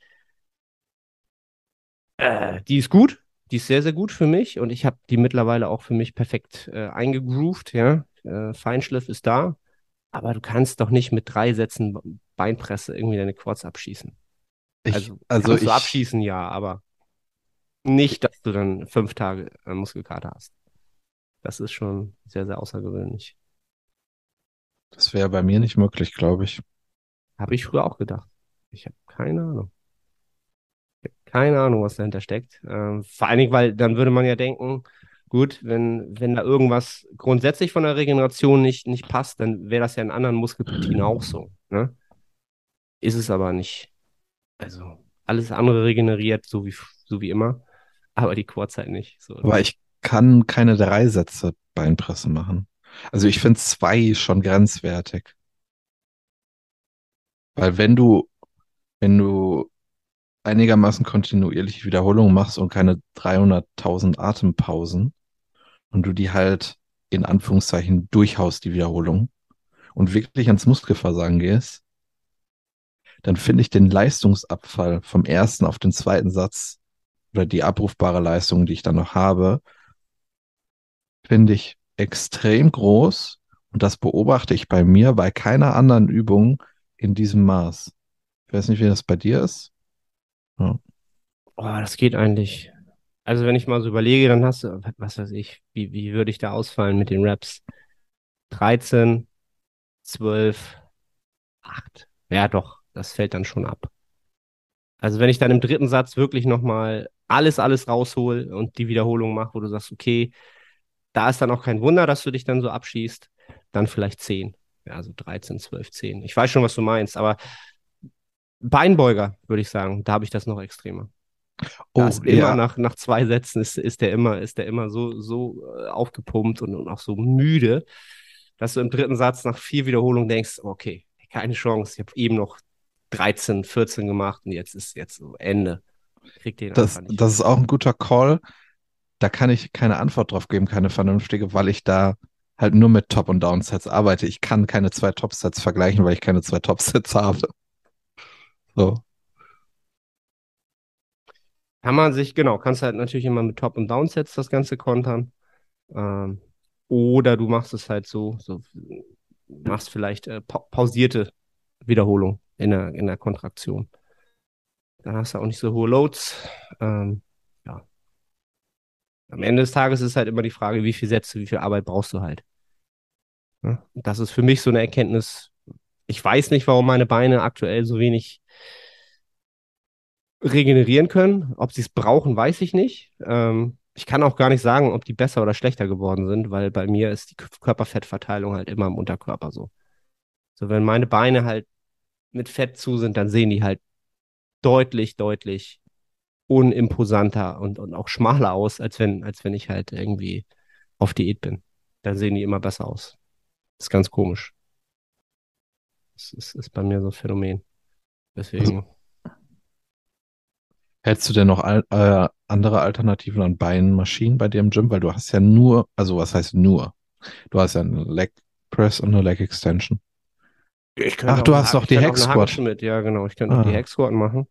Speaker 1: äh, die ist gut. Die ist sehr, sehr gut für mich und ich habe die mittlerweile auch für mich perfekt äh, eingegroovt, ja. Äh, Feinschliff ist da, aber du kannst doch nicht mit drei Sätzen Beinpresse irgendwie deine Quads abschießen.
Speaker 2: Ich,
Speaker 1: Also
Speaker 2: also
Speaker 1: kannst du
Speaker 2: ich,
Speaker 1: abschießen, ja, aber nicht, dass du dann fünf Tage äh, Muskelkater hast. Das ist schon sehr, sehr außergewöhnlich.
Speaker 2: das wäre bei mir nicht möglich, glaube ich.
Speaker 1: Habe ich früher auch gedacht. Ich habe keine Ahnung. Keine Ahnung, was dahinter steckt. Ähm, vor allen Dingen, weil dann würde man ja denken, gut, wenn, wenn da irgendwas grundsätzlich von der Regeneration nicht, nicht passt, dann wäre das ja in anderen Muskelpartien auch so. Ne? Ist es aber nicht. Also alles andere regeneriert, so wie, so wie immer, aber die Quads halt nicht. So,
Speaker 2: Aber
Speaker 1: das,
Speaker 2: ich kann keine drei Sätze Beinpresse machen. Also ich finde zwei schon grenzwertig. Weil wenn du, wenn du einigermaßen kontinuierlich Wiederholungen machst und keine dreihunderttausend Atempausen und du die halt in Anführungszeichen durchhaust, die Wiederholung, und wirklich ans Muskelversagen gehst, dann finde ich den Leistungsabfall vom ersten auf den zweiten Satz oder die abrufbare Leistung, die ich dann noch habe, finde ich extrem groß. Und das beobachte ich bei mir bei keiner anderen Übung in diesem Maß. Ich weiß nicht, wie das bei dir ist. Ja.
Speaker 1: oh, das geht eigentlich. Also wenn ich mal so überlege, dann hast du, was weiß ich, wie, wie würde ich da ausfallen mit den Raps? dreizehn, zwölf, acht. Ja, doch, das fällt dann schon ab. Also wenn ich dann im dritten Satz wirklich nochmal alles, alles raushol und die Wiederholung mache, wo du sagst, okay, da ist dann auch kein Wunder, dass du dich dann so abschießt, dann vielleicht zehn. Ja, also dreizehn, zwölf, zehn. Ich weiß schon, was du meinst, aber Beinbeuger, würde ich sagen, da habe ich das noch extremer. Da
Speaker 2: Oh,
Speaker 1: ist immer
Speaker 2: ja,
Speaker 1: nach, nach zwei Sätzen ist, ist der immer, ist der immer so, so äh, aufgepumpt und, und auch so müde, dass du im dritten Satz nach vier Wiederholungen denkst, okay, keine Chance, ich habe eben noch dreizehn, vierzehn gemacht und jetzt ist jetzt so Ende. Krieg den einfach
Speaker 2: das,
Speaker 1: nicht
Speaker 2: das
Speaker 1: hin.
Speaker 2: ist auch ein guter Call. Da kann ich keine Antwort drauf geben, keine vernünftige, weil ich da halt nur mit Top- und Downsets arbeite. Ich kann keine zwei Topsets vergleichen, weil ich keine zwei Topsets habe. So.
Speaker 1: Kann man sich, genau, kannst halt natürlich immer mit Top- und Downsets das Ganze kontern. Ähm, oder du machst es halt so, so machst vielleicht äh, pa pausierte Wiederholung in der, in der Kontraktion. Dann hast du auch nicht so hohe Loads. Ähm, ja. Am Ende des Tages ist halt immer die Frage, wie viel Sätze, wie viel Arbeit brauchst du halt. Ne? Das ist für mich so eine Erkenntnis. Ich weiß nicht, warum meine Beine aktuell so wenig regenerieren können. Ob sie es brauchen, weiß ich nicht. Ähm, ich kann auch gar nicht sagen, ob die besser oder schlechter geworden sind, weil bei mir ist die Körperfettverteilung halt immer im Unterkörper so. So, wenn meine Beine halt mit Fett zu sind, dann sehen die halt deutlich, deutlich unimposanter und, und auch schmaler aus, als wenn, als wenn ich halt irgendwie auf Diät bin. Dann sehen die immer besser aus. Das ist ganz komisch. Das ist, ist bei mir so ein Phänomen.
Speaker 2: Also,
Speaker 1: Deswegen,
Speaker 2: hättest du denn noch al äh, andere Alternativen an Beinmaschinen bei dir im Gym? Weil du hast ja nur, also was heißt nur? Du hast ja einen Leg Press und eine Leg Extension.
Speaker 1: ich
Speaker 2: Ach,
Speaker 1: könnte auch
Speaker 2: du
Speaker 1: eine,
Speaker 2: hast
Speaker 1: Ha-
Speaker 2: noch
Speaker 1: ich
Speaker 2: die
Speaker 1: könnte auch
Speaker 2: Hack
Speaker 1: eine Hackische
Speaker 2: Squat.
Speaker 1: mit, ja, genau. Ich könnte auch die
Speaker 2: Ah.
Speaker 1: Hack-Squat machen.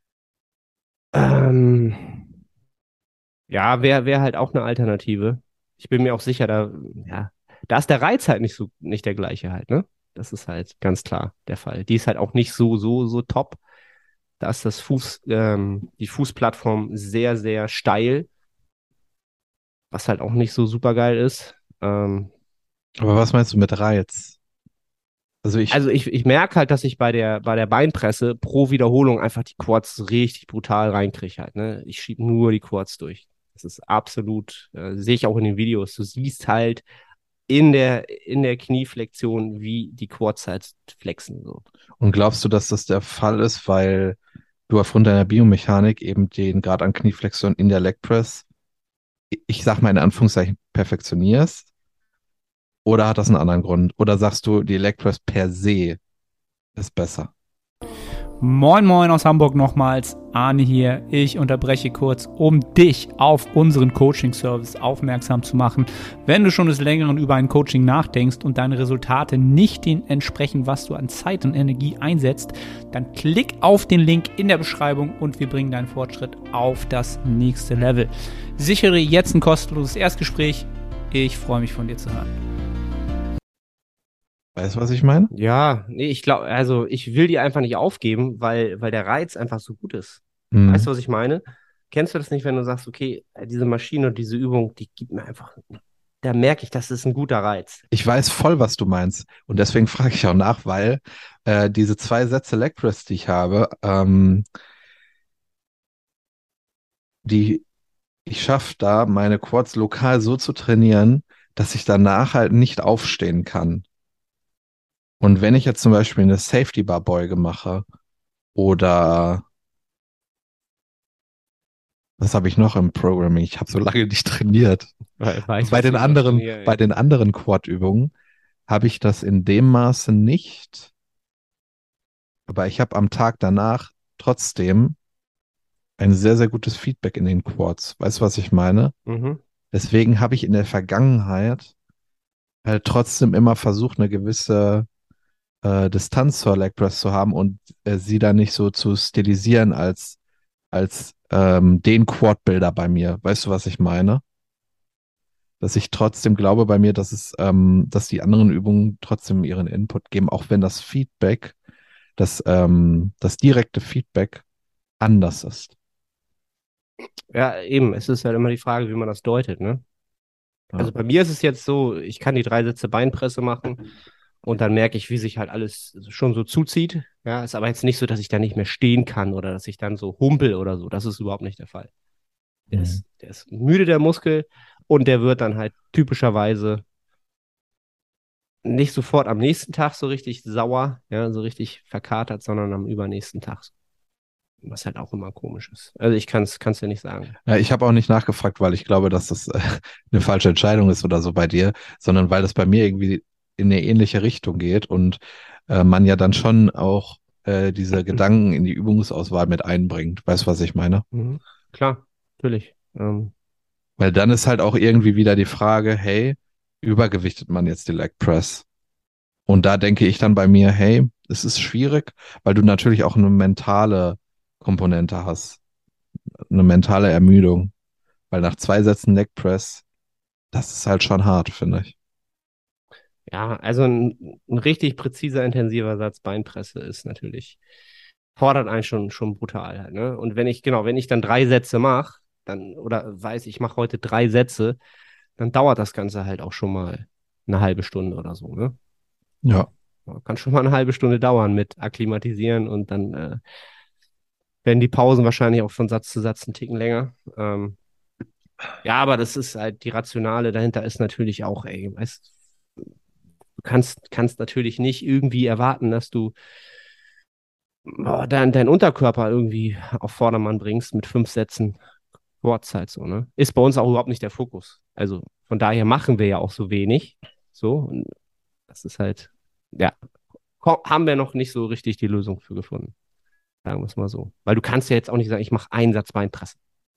Speaker 1: Ähm, ja, wäre wär halt auch eine Alternative. Ich bin mir auch sicher, da, ja, da ist der Reiz halt nicht so, nicht der gleiche halt, ne? Das ist halt ganz klar der Fall. Die ist halt auch nicht so, so, so top. Da ist das Fuß, ähm, die Fußplattform sehr, sehr steil, was halt auch nicht so super geil ist. Ähm,
Speaker 2: Aber was meinst du mit Reiz? Also ich,
Speaker 1: also ich, ich merke halt, dass ich bei der, bei der Beinpresse pro Wiederholung einfach die Quads richtig brutal reinkriege halt, ne? Ich schiebe nur die Quads durch. Das ist absolut, äh, sehe ich auch in den Videos. Du siehst halt in der, in der Knieflexion, wie die Quads halt flexen. So.
Speaker 2: und glaubst du, dass das der Fall ist, weil du aufgrund deiner Biomechanik eben den Grad an Knieflexion in der Leg Press, ich sag mal in Anführungszeichen, perfektionierst? Oder hat das einen anderen Grund? Oder sagst du, die Leg Press per se ist besser?
Speaker 3: Moin Moin aus Hamburg nochmals, Arne hier. Ich unterbreche kurz, um dich auf unseren Coaching-Service aufmerksam zu machen. Wenn du schon des Längeren über ein Coaching nachdenkst und deine Resultate nicht dem entsprechen, was du an Zeit und Energie einsetzt, dann klick auf den Link in der Beschreibung und wir bringen deinen Fortschritt auf das nächste Level. Sichere jetzt ein kostenloses Erstgespräch. Ich freue mich von dir zu hören.
Speaker 2: Weißt du, was ich meine?
Speaker 1: Ja, nee, ich glaube, also ich will die einfach nicht aufgeben, weil, weil der Reiz einfach so gut ist. Weißt
Speaker 2: Hm.
Speaker 1: du, was ich meine? Kennst du das nicht, wenn du sagst, okay, diese Maschine und diese Übung, die gibt mir einfach, da merke ich, das ist ein guter Reiz.
Speaker 2: Ich weiß voll, was du meinst. Und deswegen frage ich auch nach, weil äh, diese zwei Sätze Leg Press, die ich habe, ähm, die ich schaffe da, meine Quads lokal so zu trainieren, dass ich danach halt nicht aufstehen kann. Und wenn ich jetzt zum Beispiel eine Safety Bar Beuge mache oder was habe ich noch im Programming? Ich habe so lange nicht trainiert.
Speaker 1: Weil weiß,
Speaker 2: Bei
Speaker 1: was
Speaker 2: den
Speaker 1: ich noch
Speaker 2: anderen,
Speaker 1: trainiere.
Speaker 2: bei
Speaker 1: Ey.
Speaker 2: den anderen Quad-Übungen habe ich das in dem Maße nicht, aber ich habe am Tag danach trotzdem ein sehr, sehr gutes Feedback in den Quads. Weißt du, was ich meine?
Speaker 1: Mhm.
Speaker 2: Deswegen habe ich in der Vergangenheit halt trotzdem immer versucht, eine gewisse äh, Distanz zur Leg Press zu haben und äh, sie dann nicht so zu stilisieren als, als ähm, den Quad-Builder bei mir. Weißt du, was ich meine? Dass ich trotzdem glaube bei mir, dass es, ähm, dass die anderen Übungen trotzdem ihren Input geben, auch wenn das Feedback, das, ähm, das direkte Feedback anders ist.
Speaker 1: Ja, eben, es ist halt immer die Frage, wie man das deutet, ne? Also bei mir ist es jetzt so, ich kann die drei Sätze Beinpresse machen und dann merke ich, wie sich halt alles schon so zuzieht. Ja, ist aber jetzt nicht so, dass ich da nicht mehr stehen kann oder dass ich dann so humpel oder so. Das ist überhaupt nicht der Fall. Der
Speaker 2: Mhm.
Speaker 1: ist, der ist müde, der Muskel, und der wird dann halt typischerweise nicht sofort am nächsten Tag so richtig sauer, ja, so richtig verkatert, sondern am übernächsten Tag. Was halt auch immer komisch ist. Also ich kann es ja nicht sagen.
Speaker 2: Ja, ich habe auch nicht nachgefragt, weil ich glaube, dass das äh, eine falsche Entscheidung ist oder so bei dir, sondern weil das bei mir irgendwie in eine ähnliche Richtung geht und äh, man ja dann schon auch äh, diese Gedanken in die Übungsauswahl mit einbringt. Weißt du, was ich meine?
Speaker 1: Mhm. Klar, natürlich. Ähm,
Speaker 2: Weil dann ist halt auch irgendwie wieder die Frage, hey, übergewichtet man jetzt die Leg Press? Und da denke ich dann bei mir, hey, es ist schwierig, weil du natürlich auch eine mentale Komponente hast, eine mentale Ermüdung. Weil nach zwei Sätzen Leg Press, das ist halt schon hart, finde ich.
Speaker 1: ja, also ein, ein richtig präziser, intensiver Satz Beinpresse ist natürlich, fordert einen schon, schon brutal halt, ne? Und wenn ich, genau, wenn ich dann drei Sätze mache, dann, oder weiß, ich mache heute drei Sätze, dann dauert das Ganze halt auch schon mal eine halbe Stunde oder so, ne?
Speaker 2: Ja.
Speaker 1: Kann schon mal eine halbe Stunde dauern mit Akklimatisieren, und dann äh, werden die Pausen wahrscheinlich auch von Satz zu Satz einen Ticken länger. Ähm, ja, aber das ist halt, die Rationale dahinter ist natürlich auch, ey, weißt, du kannst, kannst natürlich nicht irgendwie erwarten, dass du oh, deinen dein Unterkörper irgendwie auf Vordermann bringst mit fünf Sätzen Wortzeit, so, ne? Ist bei uns auch überhaupt nicht der Fokus. Also von daher machen wir ja auch so wenig. So, und das ist halt, ja, haben wir noch nicht so richtig die Lösung für gefunden. Sagen wir es mal so. Weil du kannst ja jetzt auch nicht sagen, ich mache einen Satz Beinpressen.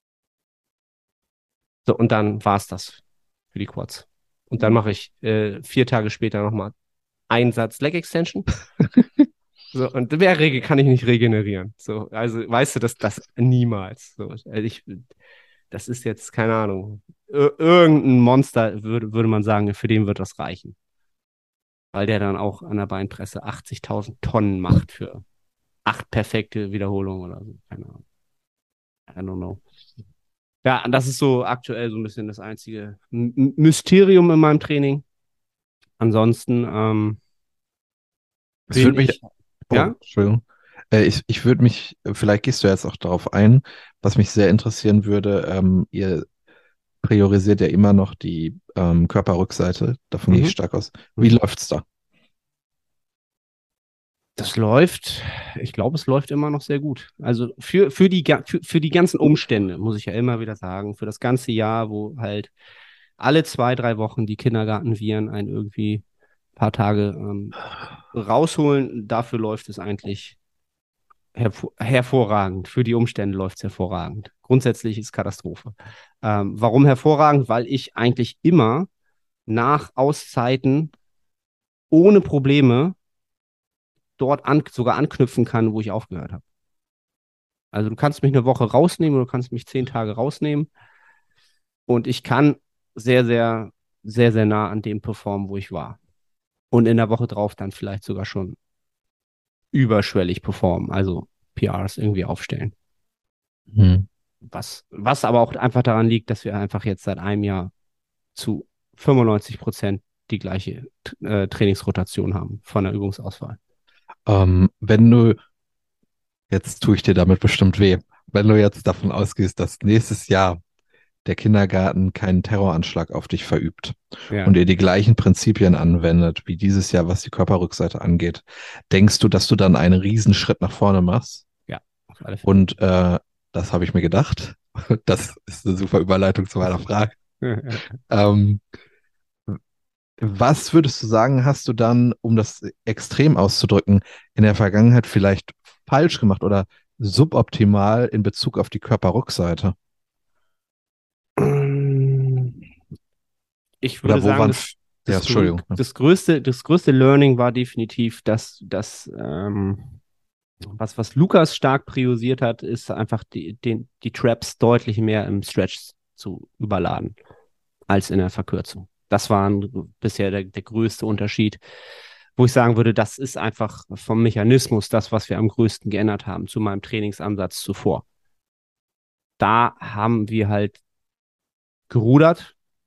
Speaker 1: So, und dann war es das für die Quads. Und dann mache ich äh, vier Tage später nochmal einen Satz Leg Extension. So, und mehr Regel kann ich nicht regenerieren. So, also weißt du, dass das niemals. So, also ich, das ist jetzt, keine Ahnung, ir irgendein Monster, würde, würde man sagen, für den wird das reichen. Weil der dann auch an der Beinpresse achtzigtausend Tonnen macht für acht perfekte Wiederholungen oder so. Keine Ahnung. I don't know. Ja, das ist so aktuell so ein bisschen das einzige M Mysterium in meinem Training. Ansonsten ähm,
Speaker 2: Es
Speaker 1: bin
Speaker 2: würde mich,
Speaker 1: ich,
Speaker 2: oh,
Speaker 1: ja?
Speaker 2: Entschuldigung. Äh, ich ich würde mich, vielleicht gehst du jetzt auch darauf ein, was mich sehr interessieren würde. Ähm, ihr priorisiert ja immer noch die ähm, Körperrückseite. Davon gehe ich
Speaker 1: Mhm.
Speaker 2: stark aus. Wie
Speaker 1: Mhm.
Speaker 2: läuft's da?
Speaker 1: Das läuft, ich glaube, es läuft immer noch sehr gut. Also für, für die, ga- für, für die ganzen Umstände, muss ich ja immer wieder sagen, für das ganze Jahr, wo halt alle zwei, drei Wochen die Kindergartenviren einen irgendwie ein paar Tage ähm, rausholen, dafür läuft es eigentlich hervor hervorragend. Für die Umstände läuft es hervorragend. Grundsätzlich ist Katastrophe. Ähm, warum hervorragend? Weil ich eigentlich immer nach Auszeiten ohne Probleme dort an, sogar anknüpfen kann, wo ich aufgehört habe. Also du kannst mich eine Woche rausnehmen oder du kannst mich zehn Tage rausnehmen, und ich kann sehr, sehr, sehr, sehr nah an dem performen, wo ich war. Und in der Woche drauf dann vielleicht sogar schon überschwellig performen, also P Rs irgendwie aufstellen.
Speaker 2: Hm.
Speaker 1: Was, was aber auch einfach daran liegt, dass wir einfach jetzt seit einem Jahr zu fünfundneunzig Prozent die gleiche äh, Trainingsrotation haben von der Übungsauswahl.
Speaker 2: Ähm, wenn du, jetzt tue ich dir damit bestimmt weh, wenn du jetzt davon ausgehst, dass nächstes Jahr der Kindergarten keinen Terroranschlag auf dich verübt
Speaker 1: Ja,
Speaker 2: und ihr die gleichen Prinzipien anwendet wie dieses Jahr, was die Körperrückseite angeht, denkst du, dass du dann einen Riesenschritt nach vorne machst?
Speaker 1: ja, auf alle Fälle.
Speaker 2: Und äh, das habe ich mir gedacht. Das ist eine super Überleitung zu meiner Frage. Ähm, Was würdest du sagen, hast du dann, um das extrem auszudrücken, in der Vergangenheit vielleicht falsch gemacht oder suboptimal in Bezug auf die Körperrückseite?
Speaker 1: Ich würde
Speaker 2: Oder
Speaker 1: sagen,
Speaker 2: woran?
Speaker 1: das,
Speaker 2: f- Ja,
Speaker 1: das, grö-
Speaker 2: Entschuldigung.
Speaker 1: das, größte, das größte Learning war definitiv, dass, dass ähm, was, was Lukas stark priorisiert hat, ist einfach die, den, die Traps deutlich mehr im Stretch zu überladen als in der Verkürzung. Das war ein, bisher der, der größte Unterschied, wo ich sagen würde, das ist einfach vom Mechanismus das, was wir am größten geändert haben zu meinem Trainingsansatz zuvor. Da haben wir halt gerudert, ja,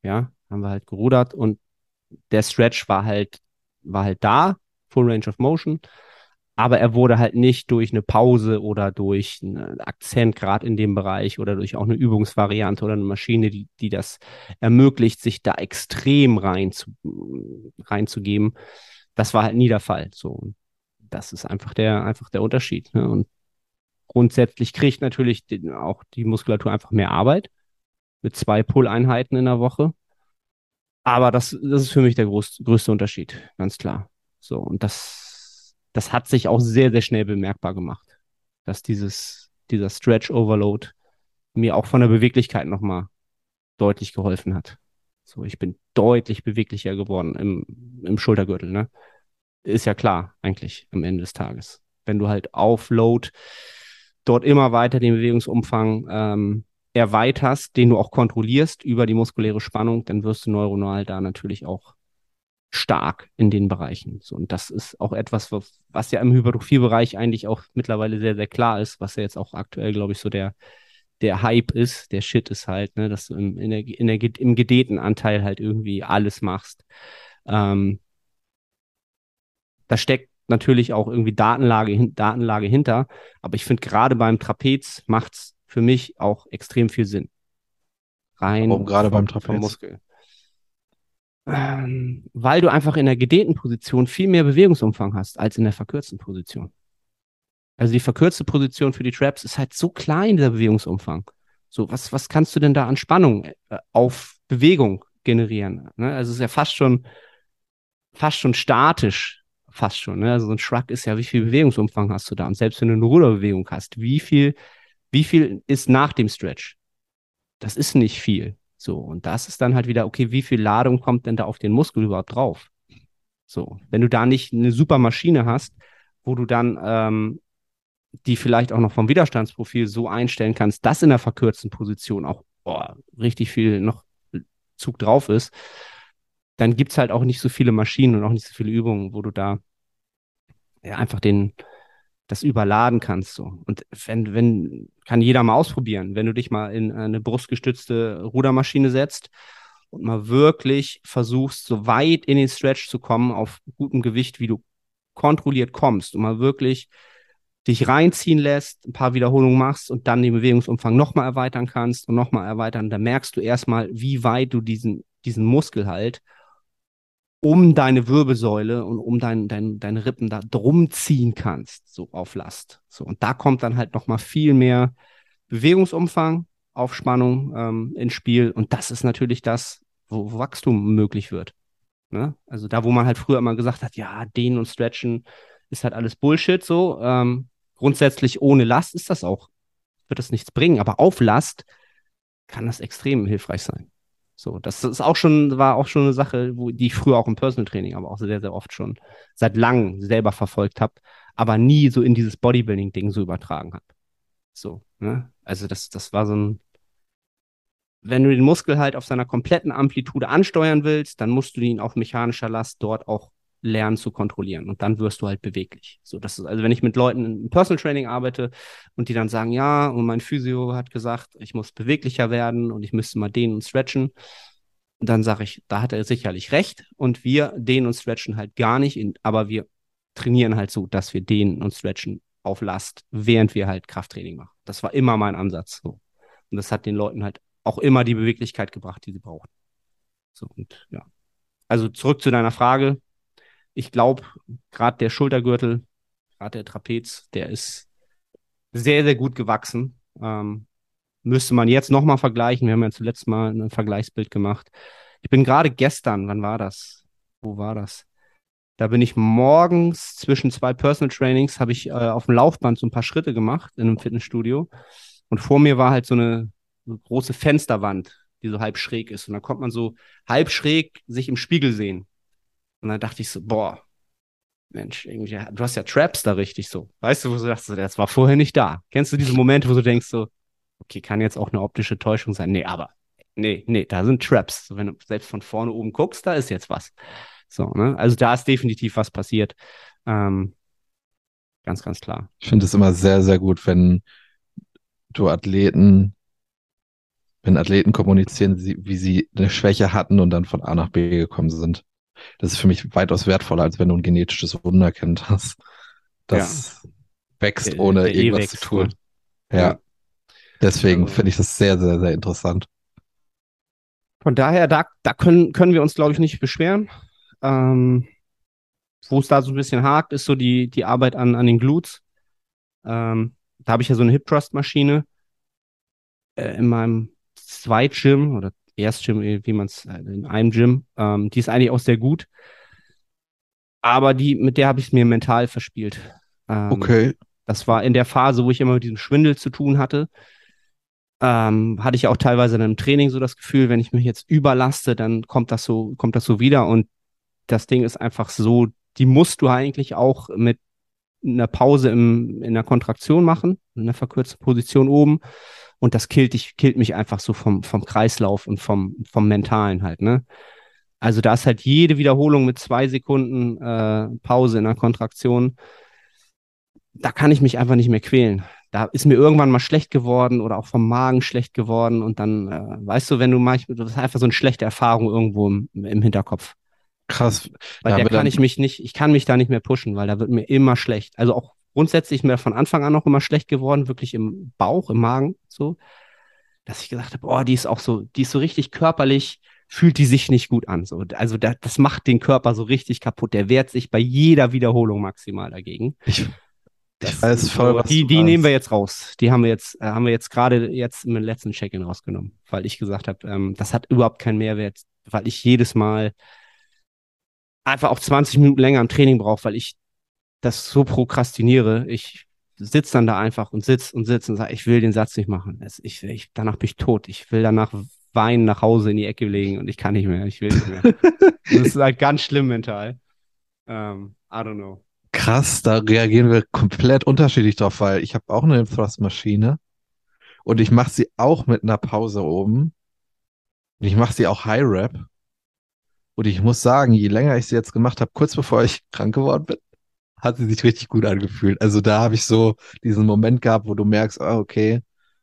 Speaker 1: haben wir halt gerudert und der Stretch war halt, war halt da, Full Range of Motion, aber er wurde halt nicht durch eine Pause oder durch einen Akzent gerade in dem Bereich oder durch auch eine Übungsvariante oder eine Maschine, die, die das ermöglicht, sich da extrem rein zu, reinzugeben. Das war halt nie der Fall. So, das ist einfach der, einfach der Unterschied. Ne? Und grundsätzlich kriegt natürlich die, auch die Muskulatur einfach mehr Arbeit mit zwei Pull-Einheiten in der Woche. Aber das, das ist für mich der groß, größte Unterschied, ganz klar. So, und das, das hat sich auch sehr, sehr schnell bemerkbar gemacht, dass dieses, dieser Stretch Overload mir auch von der Beweglichkeit nochmal deutlich geholfen hat. So, ich bin deutlich beweglicher geworden im, im Schultergürtel, ne? Ist ja klar, eigentlich am Ende des Tages. Wenn du halt auf Load dort immer weiter den Bewegungsumfang ähm, erweiterst, den du auch kontrollierst über die muskuläre Spannung, dann wirst du neuronal da natürlich auch stark in den Bereichen. So, und das ist auch etwas, was, was ja im Hypertrophie-Bereich eigentlich auch mittlerweile sehr, sehr klar ist, was ja jetzt auch aktuell, glaube ich, so der, der Hype ist, der Shit ist halt, ne, dass du im, in der, in der, im gedehten Anteil halt irgendwie alles machst. Ähm, da steckt natürlich auch irgendwie Datenlage, Datenlage hinter, aber ich finde gerade beim Trapez macht es für mich auch extrem viel Sinn. Rein
Speaker 2: Warum gerade
Speaker 1: vom,
Speaker 2: beim Trapez?
Speaker 1: vom Muskel. Ähm, weil du einfach in der gedehnten Position viel mehr Bewegungsumfang hast als in der verkürzten Position. Also die verkürzte Position für die Traps ist halt so klein, der Bewegungsumfang. So, was, was kannst du denn da an Spannung äh, auf Bewegung generieren? Ne? Also es ist ja fast schon, fast schon statisch, fast schon. Ne? Also so ein Shrug ist ja, wie viel Bewegungsumfang hast du da? Und selbst wenn du eine Ruderbewegung hast, wie viel, wie viel ist nach dem Stretch? Das ist nicht viel. So, und das ist dann halt wieder, okay, wie viel Ladung kommt denn da auf den Muskel überhaupt drauf? So, wenn du da nicht eine super Maschine hast, wo du dann ähm, die vielleicht auch noch vom Widerstandsprofil so einstellen kannst, dass in der verkürzten Position auch boah, richtig viel noch Zug drauf ist, dann gibt es halt auch nicht so viele Maschinen und auch nicht so viele Übungen, wo du da ja, einfach den, das überladen kannst. So. Und wenn, wenn, kann jeder mal ausprobieren, wenn du dich mal in eine brustgestützte Rudermaschine setzt und mal wirklich versuchst, so weit in den Stretch zu kommen, auf gutem Gewicht, wie du kontrolliert kommst und mal wirklich dich reinziehen lässt, ein paar Wiederholungen machst und dann den Bewegungsumfang nochmal erweitern kannst und nochmal erweitern, dann merkst du erstmal, wie weit du diesen, diesen Muskel halt um deine Wirbelsäule und um dein, dein, deine Rippen da drum ziehen kannst, so auf Last. So, und da kommt dann halt nochmal viel mehr Bewegungsumfang, Aufspannung ähm, ins Spiel. Und das ist natürlich das, wo, wo Wachstum möglich wird. Ne? Also da, wo man halt früher immer gesagt hat, ja, dehnen und stretchen ist halt alles Bullshit so. Ähm, grundsätzlich ohne Last ist das auch, wird das nichts bringen. Aber auf Last kann das extrem hilfreich sein. So, das ist auch schon, war auch schon eine Sache, wo, die ich früher auch im Personal Training, aber auch sehr, sehr oft schon seit langem selber verfolgt habe, aber nie so in dieses Bodybuilding-Ding so übertragen habe. So, ne? Also das, das war so ein, wenn du den Muskel halt auf seiner kompletten Amplitude ansteuern willst, dann musst du ihn auf mechanischer Last dort auch lernen zu kontrollieren und dann wirst du halt beweglich. So, das ist, also wenn ich mit Leuten im Personal Training arbeite und die dann sagen, ja, und mein Physio hat gesagt, ich muss beweglicher werden und ich müsste mal dehnen und stretchen, dann sage ich, da hat er sicherlich recht und wir dehnen und stretchen halt gar nicht, in, aber wir trainieren halt so, dass wir dehnen und stretchen auf Last, während wir halt Krafttraining machen. Das war immer mein Ansatz. So. Und das hat den Leuten halt auch immer die Beweglichkeit gebracht, die sie brauchen. So, und ja. Also zurück zu deiner Frage. Ich glaube, gerade der Schultergürtel, gerade der Trapez, der ist sehr, sehr gut gewachsen. Ähm, müsste man jetzt nochmal vergleichen. Wir haben ja zuletzt mal ein Vergleichsbild gemacht. Ich bin gerade gestern, wann war das? Wo war das? Da bin ich morgens zwischen zwei Personal Trainings, habe ich äh, auf dem Laufband so ein paar Schritte gemacht in einem Fitnessstudio. Und vor mir war halt so eine, eine große Fensterwand, die so halb schräg ist. Und da konnte man so halb schräg sich im Spiegel sehen. Und dann dachte ich so, boah, Mensch, irgendwie, du hast ja Traps da richtig so. Weißt du, wo du sagst, das war vorher nicht da. Kennst du diese Momente, wo du denkst so, okay, kann jetzt auch eine optische Täuschung sein? Nee, aber, nee, nee, da sind Traps. So, wenn du selbst von vorne oben guckst, da ist jetzt was. So, ne? Also da ist definitiv was passiert. Ähm, ganz, ganz klar.
Speaker 2: Ich finde es immer sehr, sehr gut, wenn du Athleten wenn Athleten kommunizieren, sie, wie sie eine Schwäche hatten und dann von A nach B gekommen sind. Das ist für mich weitaus wertvoller, als wenn du ein genetisches Wunderkind hast.
Speaker 1: Ja,
Speaker 2: Das wächst,
Speaker 1: der,
Speaker 2: ohne
Speaker 1: der eh
Speaker 2: irgendwas zu
Speaker 1: wächst,
Speaker 2: tun.
Speaker 1: ne?
Speaker 2: Ja,
Speaker 1: Ja,
Speaker 2: deswegen
Speaker 1: also
Speaker 2: finde ich das sehr, sehr, sehr interessant.
Speaker 1: von daher, da, da können, können wir uns, glaube ich, nicht beschweren. Ähm, wo es da so ein bisschen hakt, ist so die, die Arbeit an, an den Glutes. Ähm, da habe ich ja so eine Hip Thrust Maschine äh, in meinem Zweit-Gym oder Erst-Gym, wie man es äh, in einem Gym. Ähm, die ist eigentlich auch sehr gut, aber die, mit der habe ich es mir mental verspielt. Ähm,
Speaker 2: Okay,
Speaker 1: das war in der Phase, wo ich immer mit diesem Schwindel zu tun hatte. Ähm, hatte ich auch teilweise dann im Training so das Gefühl, wenn ich mich jetzt überlaste, dann kommt das so, kommt das so wieder. Und das Ding ist einfach so, die musst du eigentlich auch mit einer Pause im, in der Kontraktion machen, in einer verkürzten Position oben. Und das killt dich, killt mich einfach so vom, vom Kreislauf und vom, vom Mentalen halt, ne? Also da ist halt jede Wiederholung mit zwei Sekunden äh, Pause in der Kontraktion. Da kann ich mich einfach nicht mehr quälen. Da ist mir irgendwann mal schlecht geworden oder auch vom Magen schlecht geworden. Und dann, äh, weißt du, wenn du manchmal, das ist einfach so eine schlechte Erfahrung irgendwo im, im Hinterkopf.
Speaker 2: krass.
Speaker 1: Bei
Speaker 2: Da haben
Speaker 1: der
Speaker 2: wir
Speaker 1: kann
Speaker 2: dann,
Speaker 1: ich mich nicht, ich kann mich da nicht mehr pushen, weil da wird mir immer schlecht. Also auch grundsätzlich ist mir von Anfang an auch immer schlecht geworden, wirklich im Bauch, im Magen, so, dass ich gesagt habe, oh, die ist auch so, die ist so richtig körperlich, fühlt die sich nicht gut an. So. Also da, das macht den Körper so richtig kaputt. Der wehrt sich bei jeder Wiederholung maximal dagegen.
Speaker 2: ich, ich
Speaker 1: Das
Speaker 2: weiß
Speaker 1: sind
Speaker 2: voll,
Speaker 1: so,
Speaker 2: was
Speaker 1: die,
Speaker 2: du
Speaker 1: die nehmen wir
Speaker 2: meinst.
Speaker 1: jetzt raus. Die haben wir jetzt, äh, haben wir jetzt gerade jetzt im letzten Check-in rausgenommen, weil ich gesagt habe, ähm, das hat überhaupt keinen Mehrwert, weil ich jedes Mal einfach auch zwanzig Minuten länger im Training brauche, weil ich das so prokrastiniere. Ich sitze dann da einfach und sitze und sitze und sage, ich will den Satz nicht machen. Es, ich, ich, danach bin ich tot. Ich will danach weinen, nach Hause in die Ecke legen und ich kann nicht mehr. Ich will nicht mehr. Das ist halt ganz schlimm mental. Ähm, I don't know.
Speaker 2: Krass, da reagieren wir komplett unterschiedlich drauf, weil ich habe auch eine Thrust-Maschine und ich mache sie auch mit einer Pause oben. Und ich mache sie auch High-Rep. Und ich muss sagen, je länger ich sie jetzt gemacht habe, kurz bevor ich krank geworden bin, hat sie sich richtig gut angefühlt. Also da habe ich so diesen Moment gehabt, wo du merkst, ah, okay,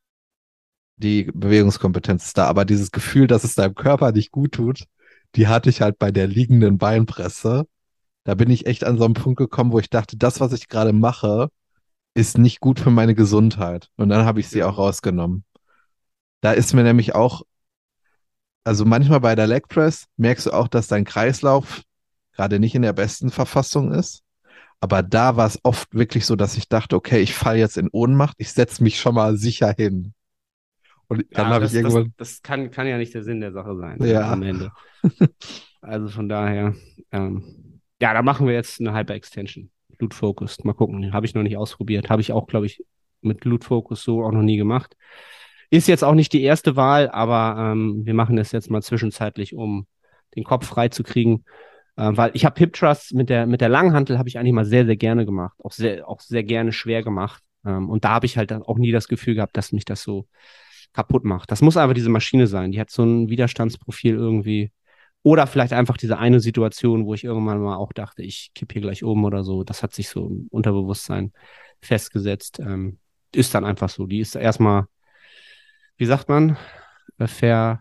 Speaker 2: die Bewegungskompetenz ist da, aber dieses Gefühl, dass es deinem Körper nicht gut tut, die hatte ich halt bei der liegenden Beinpresse. Da bin ich echt an so einen Punkt gekommen, wo ich dachte, das, was ich gerade mache, ist nicht gut für meine Gesundheit. Und dann habe ich sie auch
Speaker 1: Ja.
Speaker 2: rausgenommen. Da ist mir nämlich auch, also manchmal bei der Leg Press merkst du auch, dass dein Kreislauf gerade nicht in der besten Verfassung ist. Aber da war es oft wirklich so, dass ich dachte, okay, ich falle jetzt in Ohnmacht, ich setze mich schon mal sicher hin. Und dann
Speaker 1: Ja,
Speaker 2: habe ich
Speaker 1: das, das,
Speaker 2: irgendwann,
Speaker 1: das kann, kann ja nicht der Sinn der Sache sein, ne,
Speaker 2: ja,
Speaker 1: am Ende. Also von daher, ähm, ja, da machen wir jetzt eine Hyper-Extension. Glute Focused. Mal gucken. Habe ich noch nicht ausprobiert. Habe ich auch, glaube ich, mit Glute Focus so auch noch nie gemacht. Ist jetzt auch nicht die erste Wahl, aber ähm, wir machen das jetzt mal zwischenzeitlich, um den Kopf frei zu kriegen. Ähm, weil ich habe Hip Thrust mit der, mit der Langhantel habe ich eigentlich mal sehr, sehr gerne gemacht. Auch sehr, auch sehr gerne schwer gemacht. Ähm, und da habe ich halt dann auch nie das Gefühl gehabt, dass mich das so kaputt macht. Das muss einfach diese Maschine sein. Die hat so ein Widerstandsprofil irgendwie. Oder vielleicht einfach diese eine Situation, wo ich irgendwann mal auch dachte, ich kipp hier gleich oben oder so. Das hat sich so im Unterbewusstsein festgesetzt. Ähm, ist dann einfach so. Die ist erstmal, wie sagt man, äh, ver,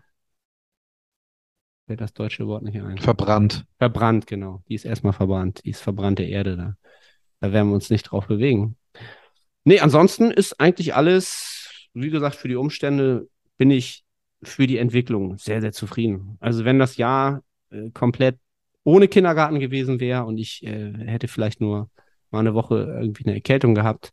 Speaker 1: fällt das deutsche Wort nicht ein.
Speaker 2: verbrannt.
Speaker 1: Verbrannt, genau. Die ist erstmal verbrannt. Die ist verbrannte Erde da. Da werden wir uns nicht drauf bewegen. Nee, ansonsten ist eigentlich alles, wie gesagt, für die Umstände bin ich für die Entwicklung sehr, sehr zufrieden. Also wenn das Jahr äh, komplett ohne Kindergarten gewesen wäre und ich äh, hätte vielleicht nur mal eine Woche irgendwie eine Erkältung gehabt,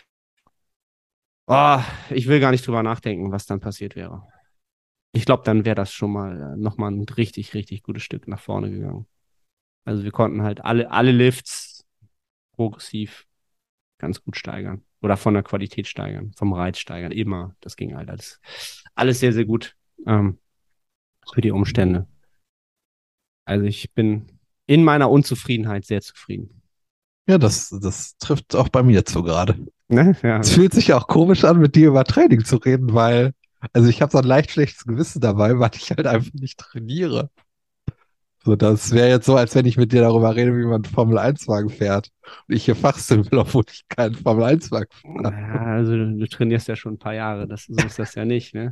Speaker 1: oh, ich will gar nicht drüber nachdenken, was dann passiert wäre. Ich glaube, dann wäre das schon mal äh, nochmal ein richtig, richtig gutes Stück nach vorne gegangen. Also wir konnten halt alle, alle Lifts progressiv ganz gut steigern. Oder von der Qualität steigern, vom Reiz steigern, immer. Das ging halt alles, alles sehr, sehr gut ähm, für die Umstände. Also ich bin in meiner Unzufriedenheit sehr zufrieden.
Speaker 2: Ja, das, das trifft auch bei mir zu gerade.
Speaker 1: Ne? Ja,
Speaker 2: Es fühlt sich auch komisch an, mit dir über Training zu reden, weil, also ich habe so ein leicht schlechtes Gewissen dabei, weil ich halt einfach nicht trainiere. So, das wäre jetzt so, als wenn ich mit dir darüber rede, wie man einen Formel-eins-Wagen fährt. Und ich hier Fachsim will, obwohl ich keinen Formel-eins-Wagen fahre.
Speaker 1: ja, also du, du trainierst ja schon ein paar Jahre, das, so ist das ja nicht, ne?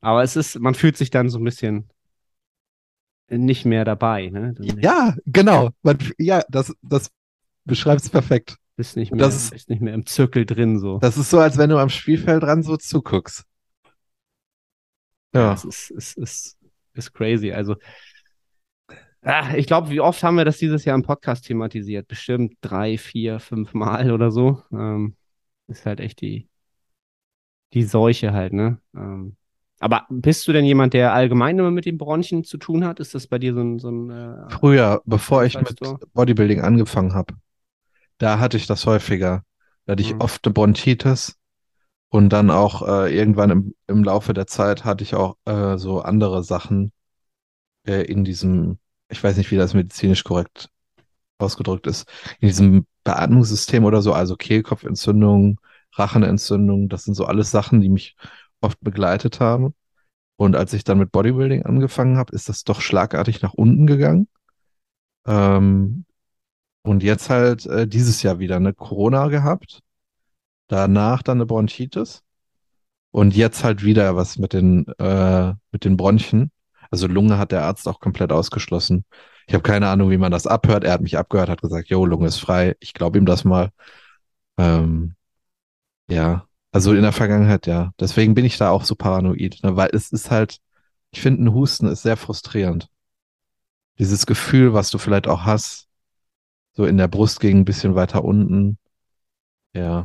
Speaker 1: Aber es ist, man fühlt sich dann so ein bisschen nicht mehr dabei, ne? Du
Speaker 2: Ja, genau. Man, ja, das, das beschreibt es perfekt.
Speaker 1: bist nicht
Speaker 2: Und das
Speaker 1: mehr,
Speaker 2: ist,
Speaker 1: bist nicht mehr im Zirkel drin, so.
Speaker 2: das ist so, als wenn du am Spielfeldrand so zuguckst.
Speaker 1: Ja, es
Speaker 2: Ja,
Speaker 1: ist, es ist, ist crazy. Also, ah, ich glaube, wie oft haben wir das dieses Jahr im Podcast thematisiert? Bestimmt drei, vier, fünf Mal oder so. Ähm, ist halt echt die, die Seuche halt, ne? Ähm, aber bist du denn jemand, der allgemein immer mit den Bronchien zu tun hat? Ist das bei dir so ein, so ein äh,
Speaker 2: früher, bevor ich mit
Speaker 1: Einfallstor?
Speaker 2: Bodybuilding angefangen habe, da hatte ich das häufiger. Da hatte ich
Speaker 1: Mhm.
Speaker 2: oft eine Bronchitis und dann auch äh, irgendwann im, im Laufe der Zeit hatte ich auch äh, so andere Sachen äh, in diesem, ich weiß nicht, wie das medizinisch korrekt ausgedrückt ist, in diesem Beatmungssystem oder so, also Kehlkopfentzündung, Rachenentzündung, das sind so alles Sachen, die mich oft begleitet haben. Und als ich dann mit Bodybuilding angefangen habe, ist das doch schlagartig nach unten gegangen. Ähm, und jetzt halt äh, dieses Jahr wieder eine Corona gehabt, danach dann eine Bronchitis und jetzt halt wieder was mit den, äh, mit den Bronchien. Also Lunge hat der Arzt auch komplett ausgeschlossen. Ich habe keine Ahnung, wie man das abhört. Er hat mich abgehört, hat gesagt, jo, Lunge ist frei. Ich glaube ihm das mal. Ähm, ja, also in der Vergangenheit, ja. Deswegen bin ich da auch so paranoid, ne? Weil es ist halt, ich finde, ein Husten ist sehr frustrierend. Dieses Gefühl, was du vielleicht auch hast, so in der Brust ging ein bisschen weiter unten. Ja.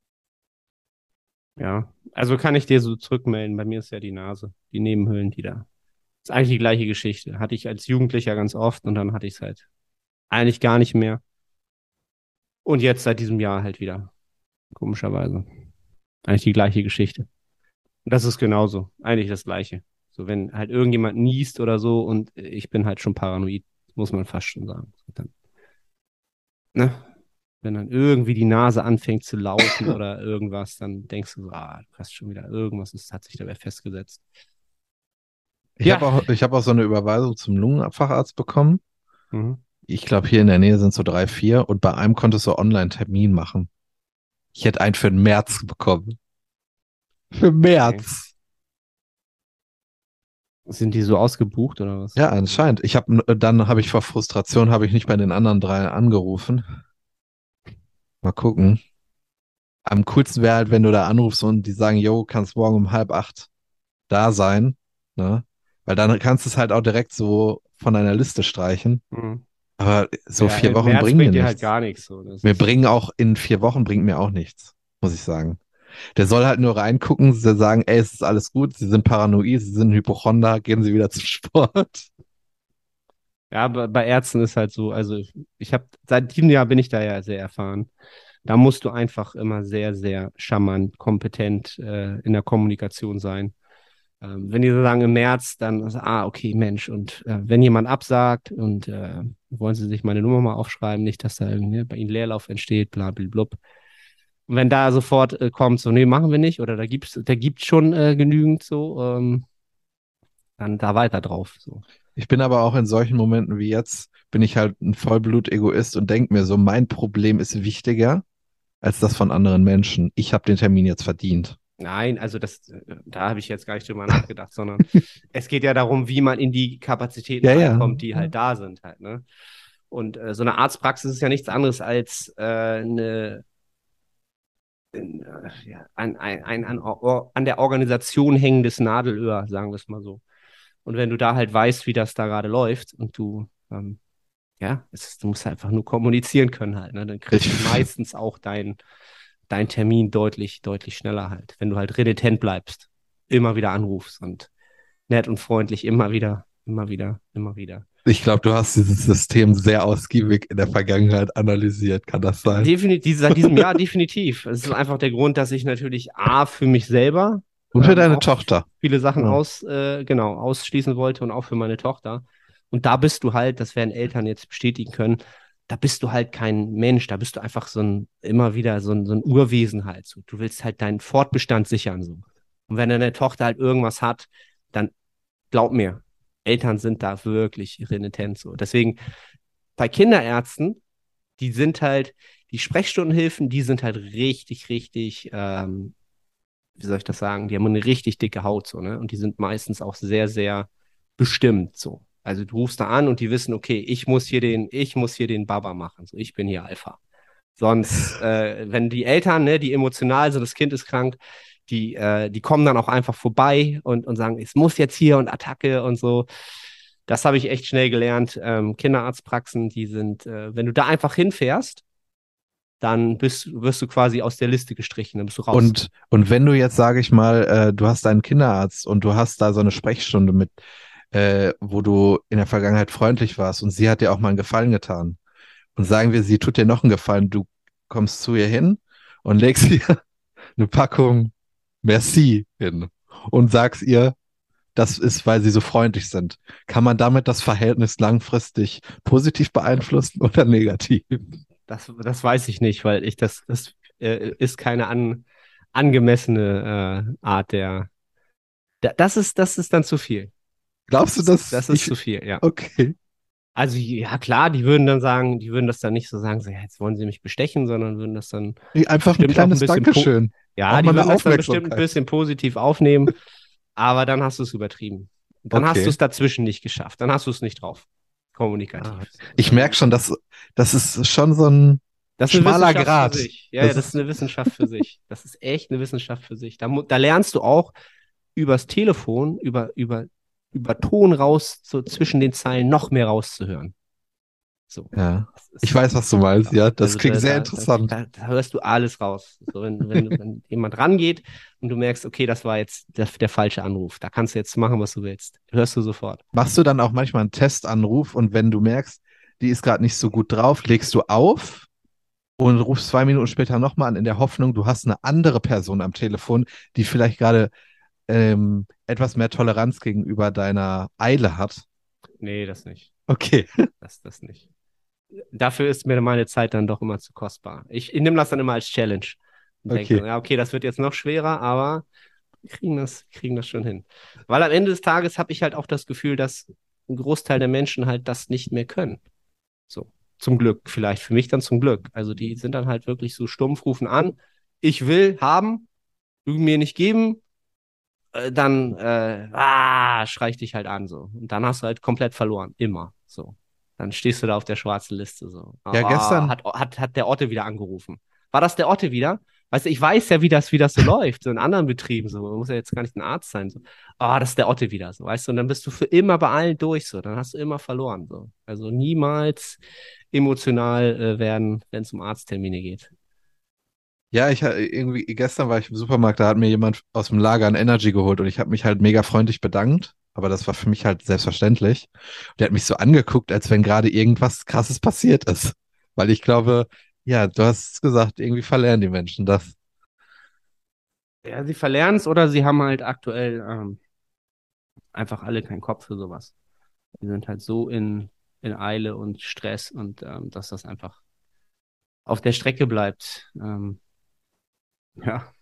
Speaker 1: Ja, also kann ich dir so zurückmelden. Bei mir ist ja die Nase, die Nebenhöhlen, die da. Ist eigentlich die gleiche Geschichte. Hatte ich als Jugendlicher ganz oft und dann hatte ich es halt eigentlich gar nicht mehr. Und jetzt seit diesem Jahr halt wieder. Komischerweise. Eigentlich die gleiche Geschichte. Und das ist genauso. Eigentlich das Gleiche. So, wenn halt irgendjemand niest oder so und ich bin halt schon paranoid, muss man fast schon sagen. Dann, ne? Wenn dann irgendwie die Nase anfängt zu laufen oder irgendwas, dann denkst du so, ah, du hast schon wieder irgendwas, ist, hat sich dabei festgesetzt.
Speaker 2: Ich
Speaker 1: Ja.
Speaker 2: habe auch, ich habe auch so eine Überweisung zum Lungenfacharzt bekommen.
Speaker 1: Mhm.
Speaker 2: Ich glaube, hier in der Nähe sind so drei, vier und bei einem konntest du Online-Termin machen. Ich hätte einen für den März bekommen. Für
Speaker 1: Okay.
Speaker 2: März.
Speaker 1: Sind die so ausgebucht oder was?
Speaker 2: Ja, anscheinend. Ich habe dann habe ich vor Frustration habe ich nicht bei den anderen drei angerufen. Mal gucken. Am coolsten wäre halt, wenn du da anrufst und die sagen, yo, kannst morgen um halb acht da sein, ne? Weil dann kannst du es halt auch direkt so von deiner Liste streichen.
Speaker 1: Mhm.
Speaker 2: Aber so
Speaker 1: Ja,
Speaker 2: vier
Speaker 1: im
Speaker 2: Wochen
Speaker 1: März
Speaker 2: bringen mir
Speaker 1: bringt dir halt
Speaker 2: nichts.
Speaker 1: gar nichts so. Das
Speaker 2: Mir
Speaker 1: ist,
Speaker 2: bringen auch in vier Wochen bringt mir auch nichts, muss ich sagen. Der soll halt nur reingucken, sie sagen, ey, es ist alles gut, sie sind paranoid, sie sind Hypochonder, gehen sie wieder zum Sport.
Speaker 1: ja, bei, bei Ärzten ist halt so, also ich, ich habe, seit diesem Jahr bin ich da ja sehr erfahren. Da musst du einfach immer sehr, sehr charmant, kompetent äh, in der Kommunikation sein. Ähm, wenn die so sagen im März, dann, also, ah, okay, Mensch, und äh, wenn jemand absagt und äh, wollen Sie sich meine Nummer mal aufschreiben, nicht, dass da irgendwie bei Ihnen Leerlauf entsteht, bla, bla, blub. Und wenn da sofort äh, kommt, so, nee, machen wir nicht, oder da gibt's, da gibt's schon äh, genügend so, ähm, dann da weiter drauf. So.
Speaker 2: Ich bin aber auch in solchen Momenten wie jetzt, bin ich halt ein Vollblut-Egoist und denke mir so, mein Problem ist wichtiger als das von anderen Menschen. Ich habe den Termin jetzt verdient.
Speaker 1: Nein, also das, äh, da habe ich jetzt gar nicht drüber nachgedacht, sondern es geht ja darum, wie man in die Kapazitäten
Speaker 2: Ja, ja.
Speaker 1: reinkommt, die halt da sind halt, ne? Und äh, so eine Arztpraxis ist ja nichts anderes als äh, eine in, äh, ja, ein, ein, ein an, or, an der Organisation hängendes Nadelöhr, sagen wir es mal so. Und wenn du da halt weißt, wie das da gerade läuft und du, ähm, ja, es ist, du musst einfach nur kommunizieren können halt, ne? Dann kriegst
Speaker 2: Ich,
Speaker 1: du meistens auch deinen dein Termin deutlich, deutlich schneller halt, wenn du halt renitent bleibst, immer wieder anrufst und nett und freundlich immer wieder, immer wieder, immer wieder.
Speaker 2: ich glaube, du hast dieses System sehr ausgiebig in der Vergangenheit analysiert. Kann das sein?
Speaker 1: Definitiv, seit diesem Jahr definitiv. Es ist einfach der Grund, dass ich natürlich A, für mich selber
Speaker 2: Und für
Speaker 1: ähm,
Speaker 2: deine
Speaker 1: auch
Speaker 2: Tochter.
Speaker 1: viele Sachen
Speaker 2: Ja.
Speaker 1: aus, äh, genau, ausschließen wollte und auch für meine Tochter. Und da bist du halt, das werden Eltern jetzt bestätigen können, da bist du halt kein Mensch, da bist du einfach so ein, immer wieder so ein, so ein Urwesen halt. So. Du willst halt deinen Fortbestand sichern. So. Und wenn deine Tochter halt irgendwas hat, dann glaub mir, Eltern sind da wirklich renitent so. Deswegen bei Kinderärzten, die sind halt, die Sprechstundenhilfen, die sind halt richtig, richtig, ähm, wie soll ich das sagen, die haben eine richtig dicke Haut so, ne? Und die sind meistens auch sehr, sehr bestimmt so. Also du rufst da an und die wissen, okay, ich muss hier den, ich muss hier den Baba machen. So, ich bin hier Alpha. Sonst, äh, wenn die Eltern, ne, die emotional sind, das Kind ist krank, die, äh, die kommen dann auch einfach vorbei und, und sagen, es muss jetzt hier und Attacke und so. Das habe ich echt schnell gelernt. Ähm, Kinderarztpraxen, die sind, äh, wenn du da einfach hinfährst, dann bist, wirst du quasi aus der Liste gestrichen, dann bist du raus.
Speaker 2: Und, und wenn du jetzt, sage ich mal, äh, du hast einen Kinderarzt und du hast da so eine Sprechstunde mit, äh, wo du in der Vergangenheit freundlich warst und sie hat dir auch mal einen Gefallen getan. Und sagen wir, sie tut dir noch einen Gefallen, du kommst zu ihr hin und legst ihr eine Packung Merci hin und sagst ihr, das ist, weil sie so freundlich sind. Kann man damit das Verhältnis langfristig positiv beeinflussen oder negativ?
Speaker 1: Das, das weiß ich nicht, weil ich das, das äh, ist keine an, angemessene äh, Art der. Da, das ist, das ist dann zu viel.
Speaker 2: Glaubst du, dass
Speaker 1: Das ist
Speaker 2: ich,
Speaker 1: zu viel, ja.
Speaker 2: okay.
Speaker 1: Also ja, klar, die würden dann sagen, die würden das dann nicht so sagen, so, ja, jetzt wollen sie mich bestechen, sondern würden das dann
Speaker 2: Einfach ein
Speaker 1: bestimmt auch ein
Speaker 2: kleines
Speaker 1: bisschen po-
Speaker 2: Dankeschön.
Speaker 1: ja,
Speaker 2: Auch
Speaker 1: die
Speaker 2: mal eine
Speaker 1: würden das dann bestimmt ein
Speaker 2: Aufmerksamkeit.
Speaker 1: bisschen positiv aufnehmen, aber dann hast du es übertrieben. Dann hast
Speaker 2: Okay.
Speaker 1: du es dazwischen nicht geschafft. Dann hast du es nicht drauf. Kommunikativ.
Speaker 2: Ah, Ich merke schon, dass das ist schon so ein
Speaker 1: Das ist eine
Speaker 2: schmaler
Speaker 1: Wissenschaft
Speaker 2: Grat.
Speaker 1: für sich. Ja, ja,
Speaker 2: Das
Speaker 1: das ist
Speaker 2: ist,
Speaker 1: eine Wissenschaft für sich. Das ist echt eine Wissenschaft für sich. Da, mu- da lernst du auch übers Telefon, über, über, über Ton raus, so zwischen den Zeilen noch mehr rauszuhören. So.
Speaker 2: ja.
Speaker 1: Das
Speaker 2: Ich
Speaker 1: ist,
Speaker 2: weiß, was du meinst. Ja, das
Speaker 1: also
Speaker 2: klingt
Speaker 1: da,
Speaker 2: sehr
Speaker 1: da,
Speaker 2: interessant.
Speaker 1: Da, da hörst du alles raus. So, wenn, wenn, wenn jemand rangeht und du merkst, okay, das war jetzt der, der falsche Anruf. Da kannst du jetzt machen, was du willst. Hörst du sofort.
Speaker 2: Machst du dann auch manchmal einen Testanruf und wenn du merkst, die ist gerade nicht so gut drauf, legst du auf und rufst zwei Minuten später nochmal an, in der Hoffnung, du hast eine andere Person am Telefon, die vielleicht gerade ähm, etwas mehr Toleranz gegenüber deiner Eile hat.
Speaker 1: Nee, das nicht.
Speaker 2: Okay.
Speaker 1: Das, das nicht. Dafür ist mir meine Zeit dann doch immer zu kostbar. Ich, ich nehme das dann immer als Challenge und denke,
Speaker 2: Okay.
Speaker 1: ja, okay, das wird jetzt noch schwerer, aber wir kriegen das, kriegen das schon hin. Weil am Ende des Tages habe ich halt auch das Gefühl, dass ein Großteil der Menschen halt das nicht mehr können. So, zum Glück, vielleicht für mich dann zum Glück. Also die sind dann halt wirklich so stumpf, rufen an, ich will haben, du mir nicht geben, äh, dann äh, ah, schrei ich dich halt an so. Und dann hast du halt komplett verloren, immer so. Dann stehst du da auf der schwarzen Liste so.
Speaker 2: Ja,
Speaker 1: Ah,
Speaker 2: gestern,
Speaker 1: hat, hat, hat der Otte wieder angerufen. War das der Otte wieder? Weißt du, ich weiß ja, wie das, wie das so läuft, so in anderen Betrieben, so. Man muss ja jetzt gar nicht ein Arzt sein. So. Ah, das ist der Otte wieder, so, weißt du, und dann bist du für immer bei allen durch, so. Dann hast du immer verloren, so. Also niemals emotional äh, werden, wenn es um Arzttermine geht.
Speaker 2: ja, ich ha- irgendwie, gestern war ich im Supermarkt, da hat mir jemand aus dem Lager ein Energy geholt und ich habe mich halt mega freundlich bedankt, aber das war für mich halt selbstverständlich. Und der hat mich so angeguckt, als wenn gerade irgendwas Krasses passiert ist. Weil ich glaube, ja, du hast es gesagt, irgendwie verlernen die Menschen das.
Speaker 1: Ja, sie verlernen es oder sie haben halt aktuell ähm, einfach alle keinen Kopf für sowas. Die sind halt so in, in Eile und Stress und ähm, dass das einfach auf der Strecke bleibt. Ähm, ja,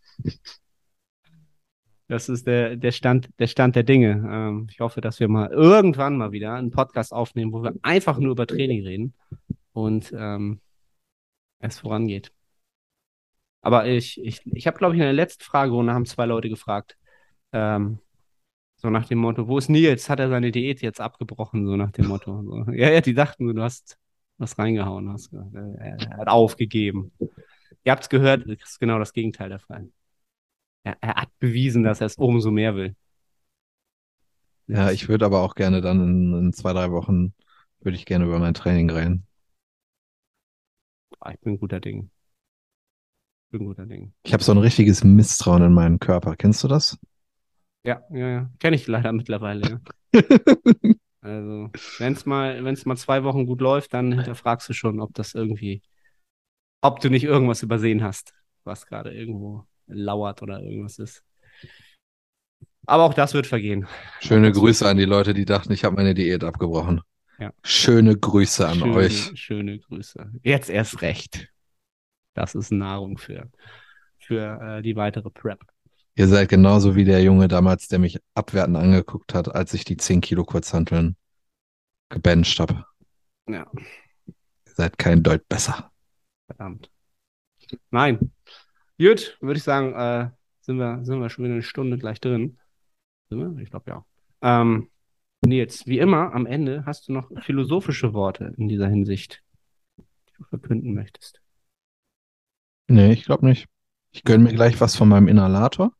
Speaker 1: das ist der, der Stand, der Stand der Dinge. Ähm, ich hoffe, dass wir mal irgendwann mal wieder einen Podcast aufnehmen, wo wir einfach nur über Training reden und ähm, es vorangeht. Aber ich, ich, ich habe, glaube ich, in der letzten Fragerunde haben zwei Leute gefragt, ähm, so nach dem Motto, wo ist Nils? Hat er seine Diät jetzt abgebrochen? So nach dem Motto. So. Ja, ja, die dachten, du hast was reingehauen, hast, äh, er hat aufgegeben. Ihr habt es gehört, das ist genau das Gegenteil der Fall. Er, er hat bewiesen, dass er es umso mehr will.
Speaker 2: Ja, ich würde aber auch gerne dann in, in zwei, drei Wochen, würde ich gerne über mein Training reden.
Speaker 1: Ah, ich bin guter Ding. Ich bin guter Ding.
Speaker 2: Ich habe so ein richtiges Misstrauen in meinen Körper. Kennst du das?
Speaker 1: Ja, ja, ja. Kenne ich leider mittlerweile, ja. Also, wenn es mal, wenn es mal zwei Wochen gut läuft, dann hinterfragst du schon, ob das irgendwie, ob du nicht irgendwas übersehen hast, was gerade irgendwo lauert oder irgendwas ist. Aber auch das wird vergehen.
Speaker 2: Schöne
Speaker 1: Auch das
Speaker 2: Grüße
Speaker 1: wird
Speaker 2: an die
Speaker 1: vergehen.
Speaker 2: Leute, die dachten, ich habe meine Diät abgebrochen.
Speaker 1: Ja.
Speaker 2: Schöne Grüße an
Speaker 1: Schöne,
Speaker 2: euch.
Speaker 1: schöne Grüße. Jetzt erst recht. Das ist Nahrung für, für äh, die weitere Prep.
Speaker 2: Ihr seid genauso wie der Junge damals, der mich abwertend angeguckt hat, als ich die zehn Kilo Kurzhanteln gebencht habe.
Speaker 1: Ja,
Speaker 2: Ihr seid kein Deut besser.
Speaker 1: verdammt. Nein. Gut, würde ich sagen, äh, Sind wir, sind wir schon wieder eine Stunde gleich drin? Sind wir? Ich glaube ja. Ähm, Nils, wie immer, am Ende hast du noch philosophische Worte in dieser Hinsicht, die du verkünden möchtest.
Speaker 2: Nee, ich glaube nicht. Ich gönne mir gleich was von meinem Inhalator.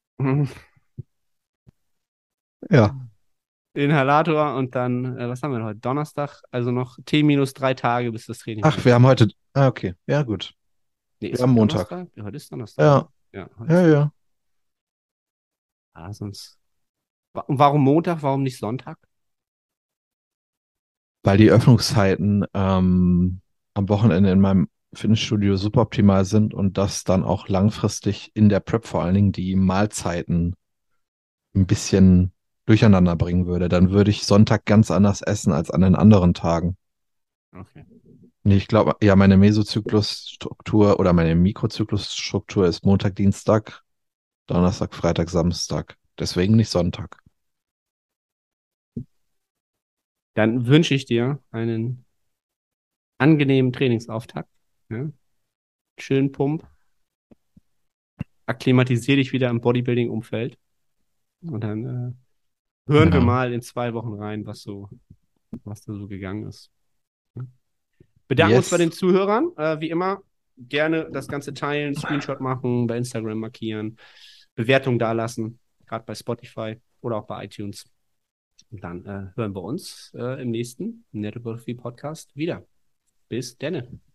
Speaker 2: Ja.
Speaker 1: Inhalator und dann, äh, was haben wir denn heute? Donnerstag, also noch T minus drei Tage, bis das Training
Speaker 2: Ach, wir haben heute. Ah, okay. Ja, gut.
Speaker 1: Nee,
Speaker 2: Wir
Speaker 1: ist
Speaker 2: haben
Speaker 1: heute
Speaker 2: Montag.
Speaker 1: Donnerstag? Ja, heute ist Donnerstag.
Speaker 2: Ja,
Speaker 1: Ja, heute
Speaker 2: ja,
Speaker 1: ist
Speaker 2: ja.
Speaker 1: Ah, sonst. Wa- Und warum Montag, warum nicht Sonntag?
Speaker 2: Weil die Öffnungszeiten ähm, am Wochenende in meinem Fitnessstudio suboptimal sind und das dann auch langfristig in der Prep vor allen Dingen die Mahlzeiten ein bisschen durcheinander bringen würde. Dann würde ich Sonntag ganz anders essen als an den anderen Tagen.
Speaker 1: Okay.
Speaker 2: Nee, ich glaube, ja, meine Mesozyklusstruktur oder meine Mikrozyklusstruktur ist Montag, Dienstag, Donnerstag, Freitag, Samstag. Deswegen nicht Sonntag.
Speaker 1: Dann wünsche ich dir einen angenehmen Trainingsauftakt. Ja? Schönen Pump. Akklimatisier dich wieder im Bodybuilding-Umfeld. Und dann äh, hören wir
Speaker 2: Ja.
Speaker 1: mal in zwei Wochen rein, was so, was da so gegangen ist. Ja? Bedanken uns bei den
Speaker 2: Yes.
Speaker 1: Zuhörern. Äh, wie immer, gerne das Ganze teilen, Screenshot machen, bei Instagram markieren, Bewertung dalassen, gerade bei Spotify oder auch bei iTunes. Und dann äh, hören wir uns äh, im nächsten Nettography Podcast wieder. Bis denne.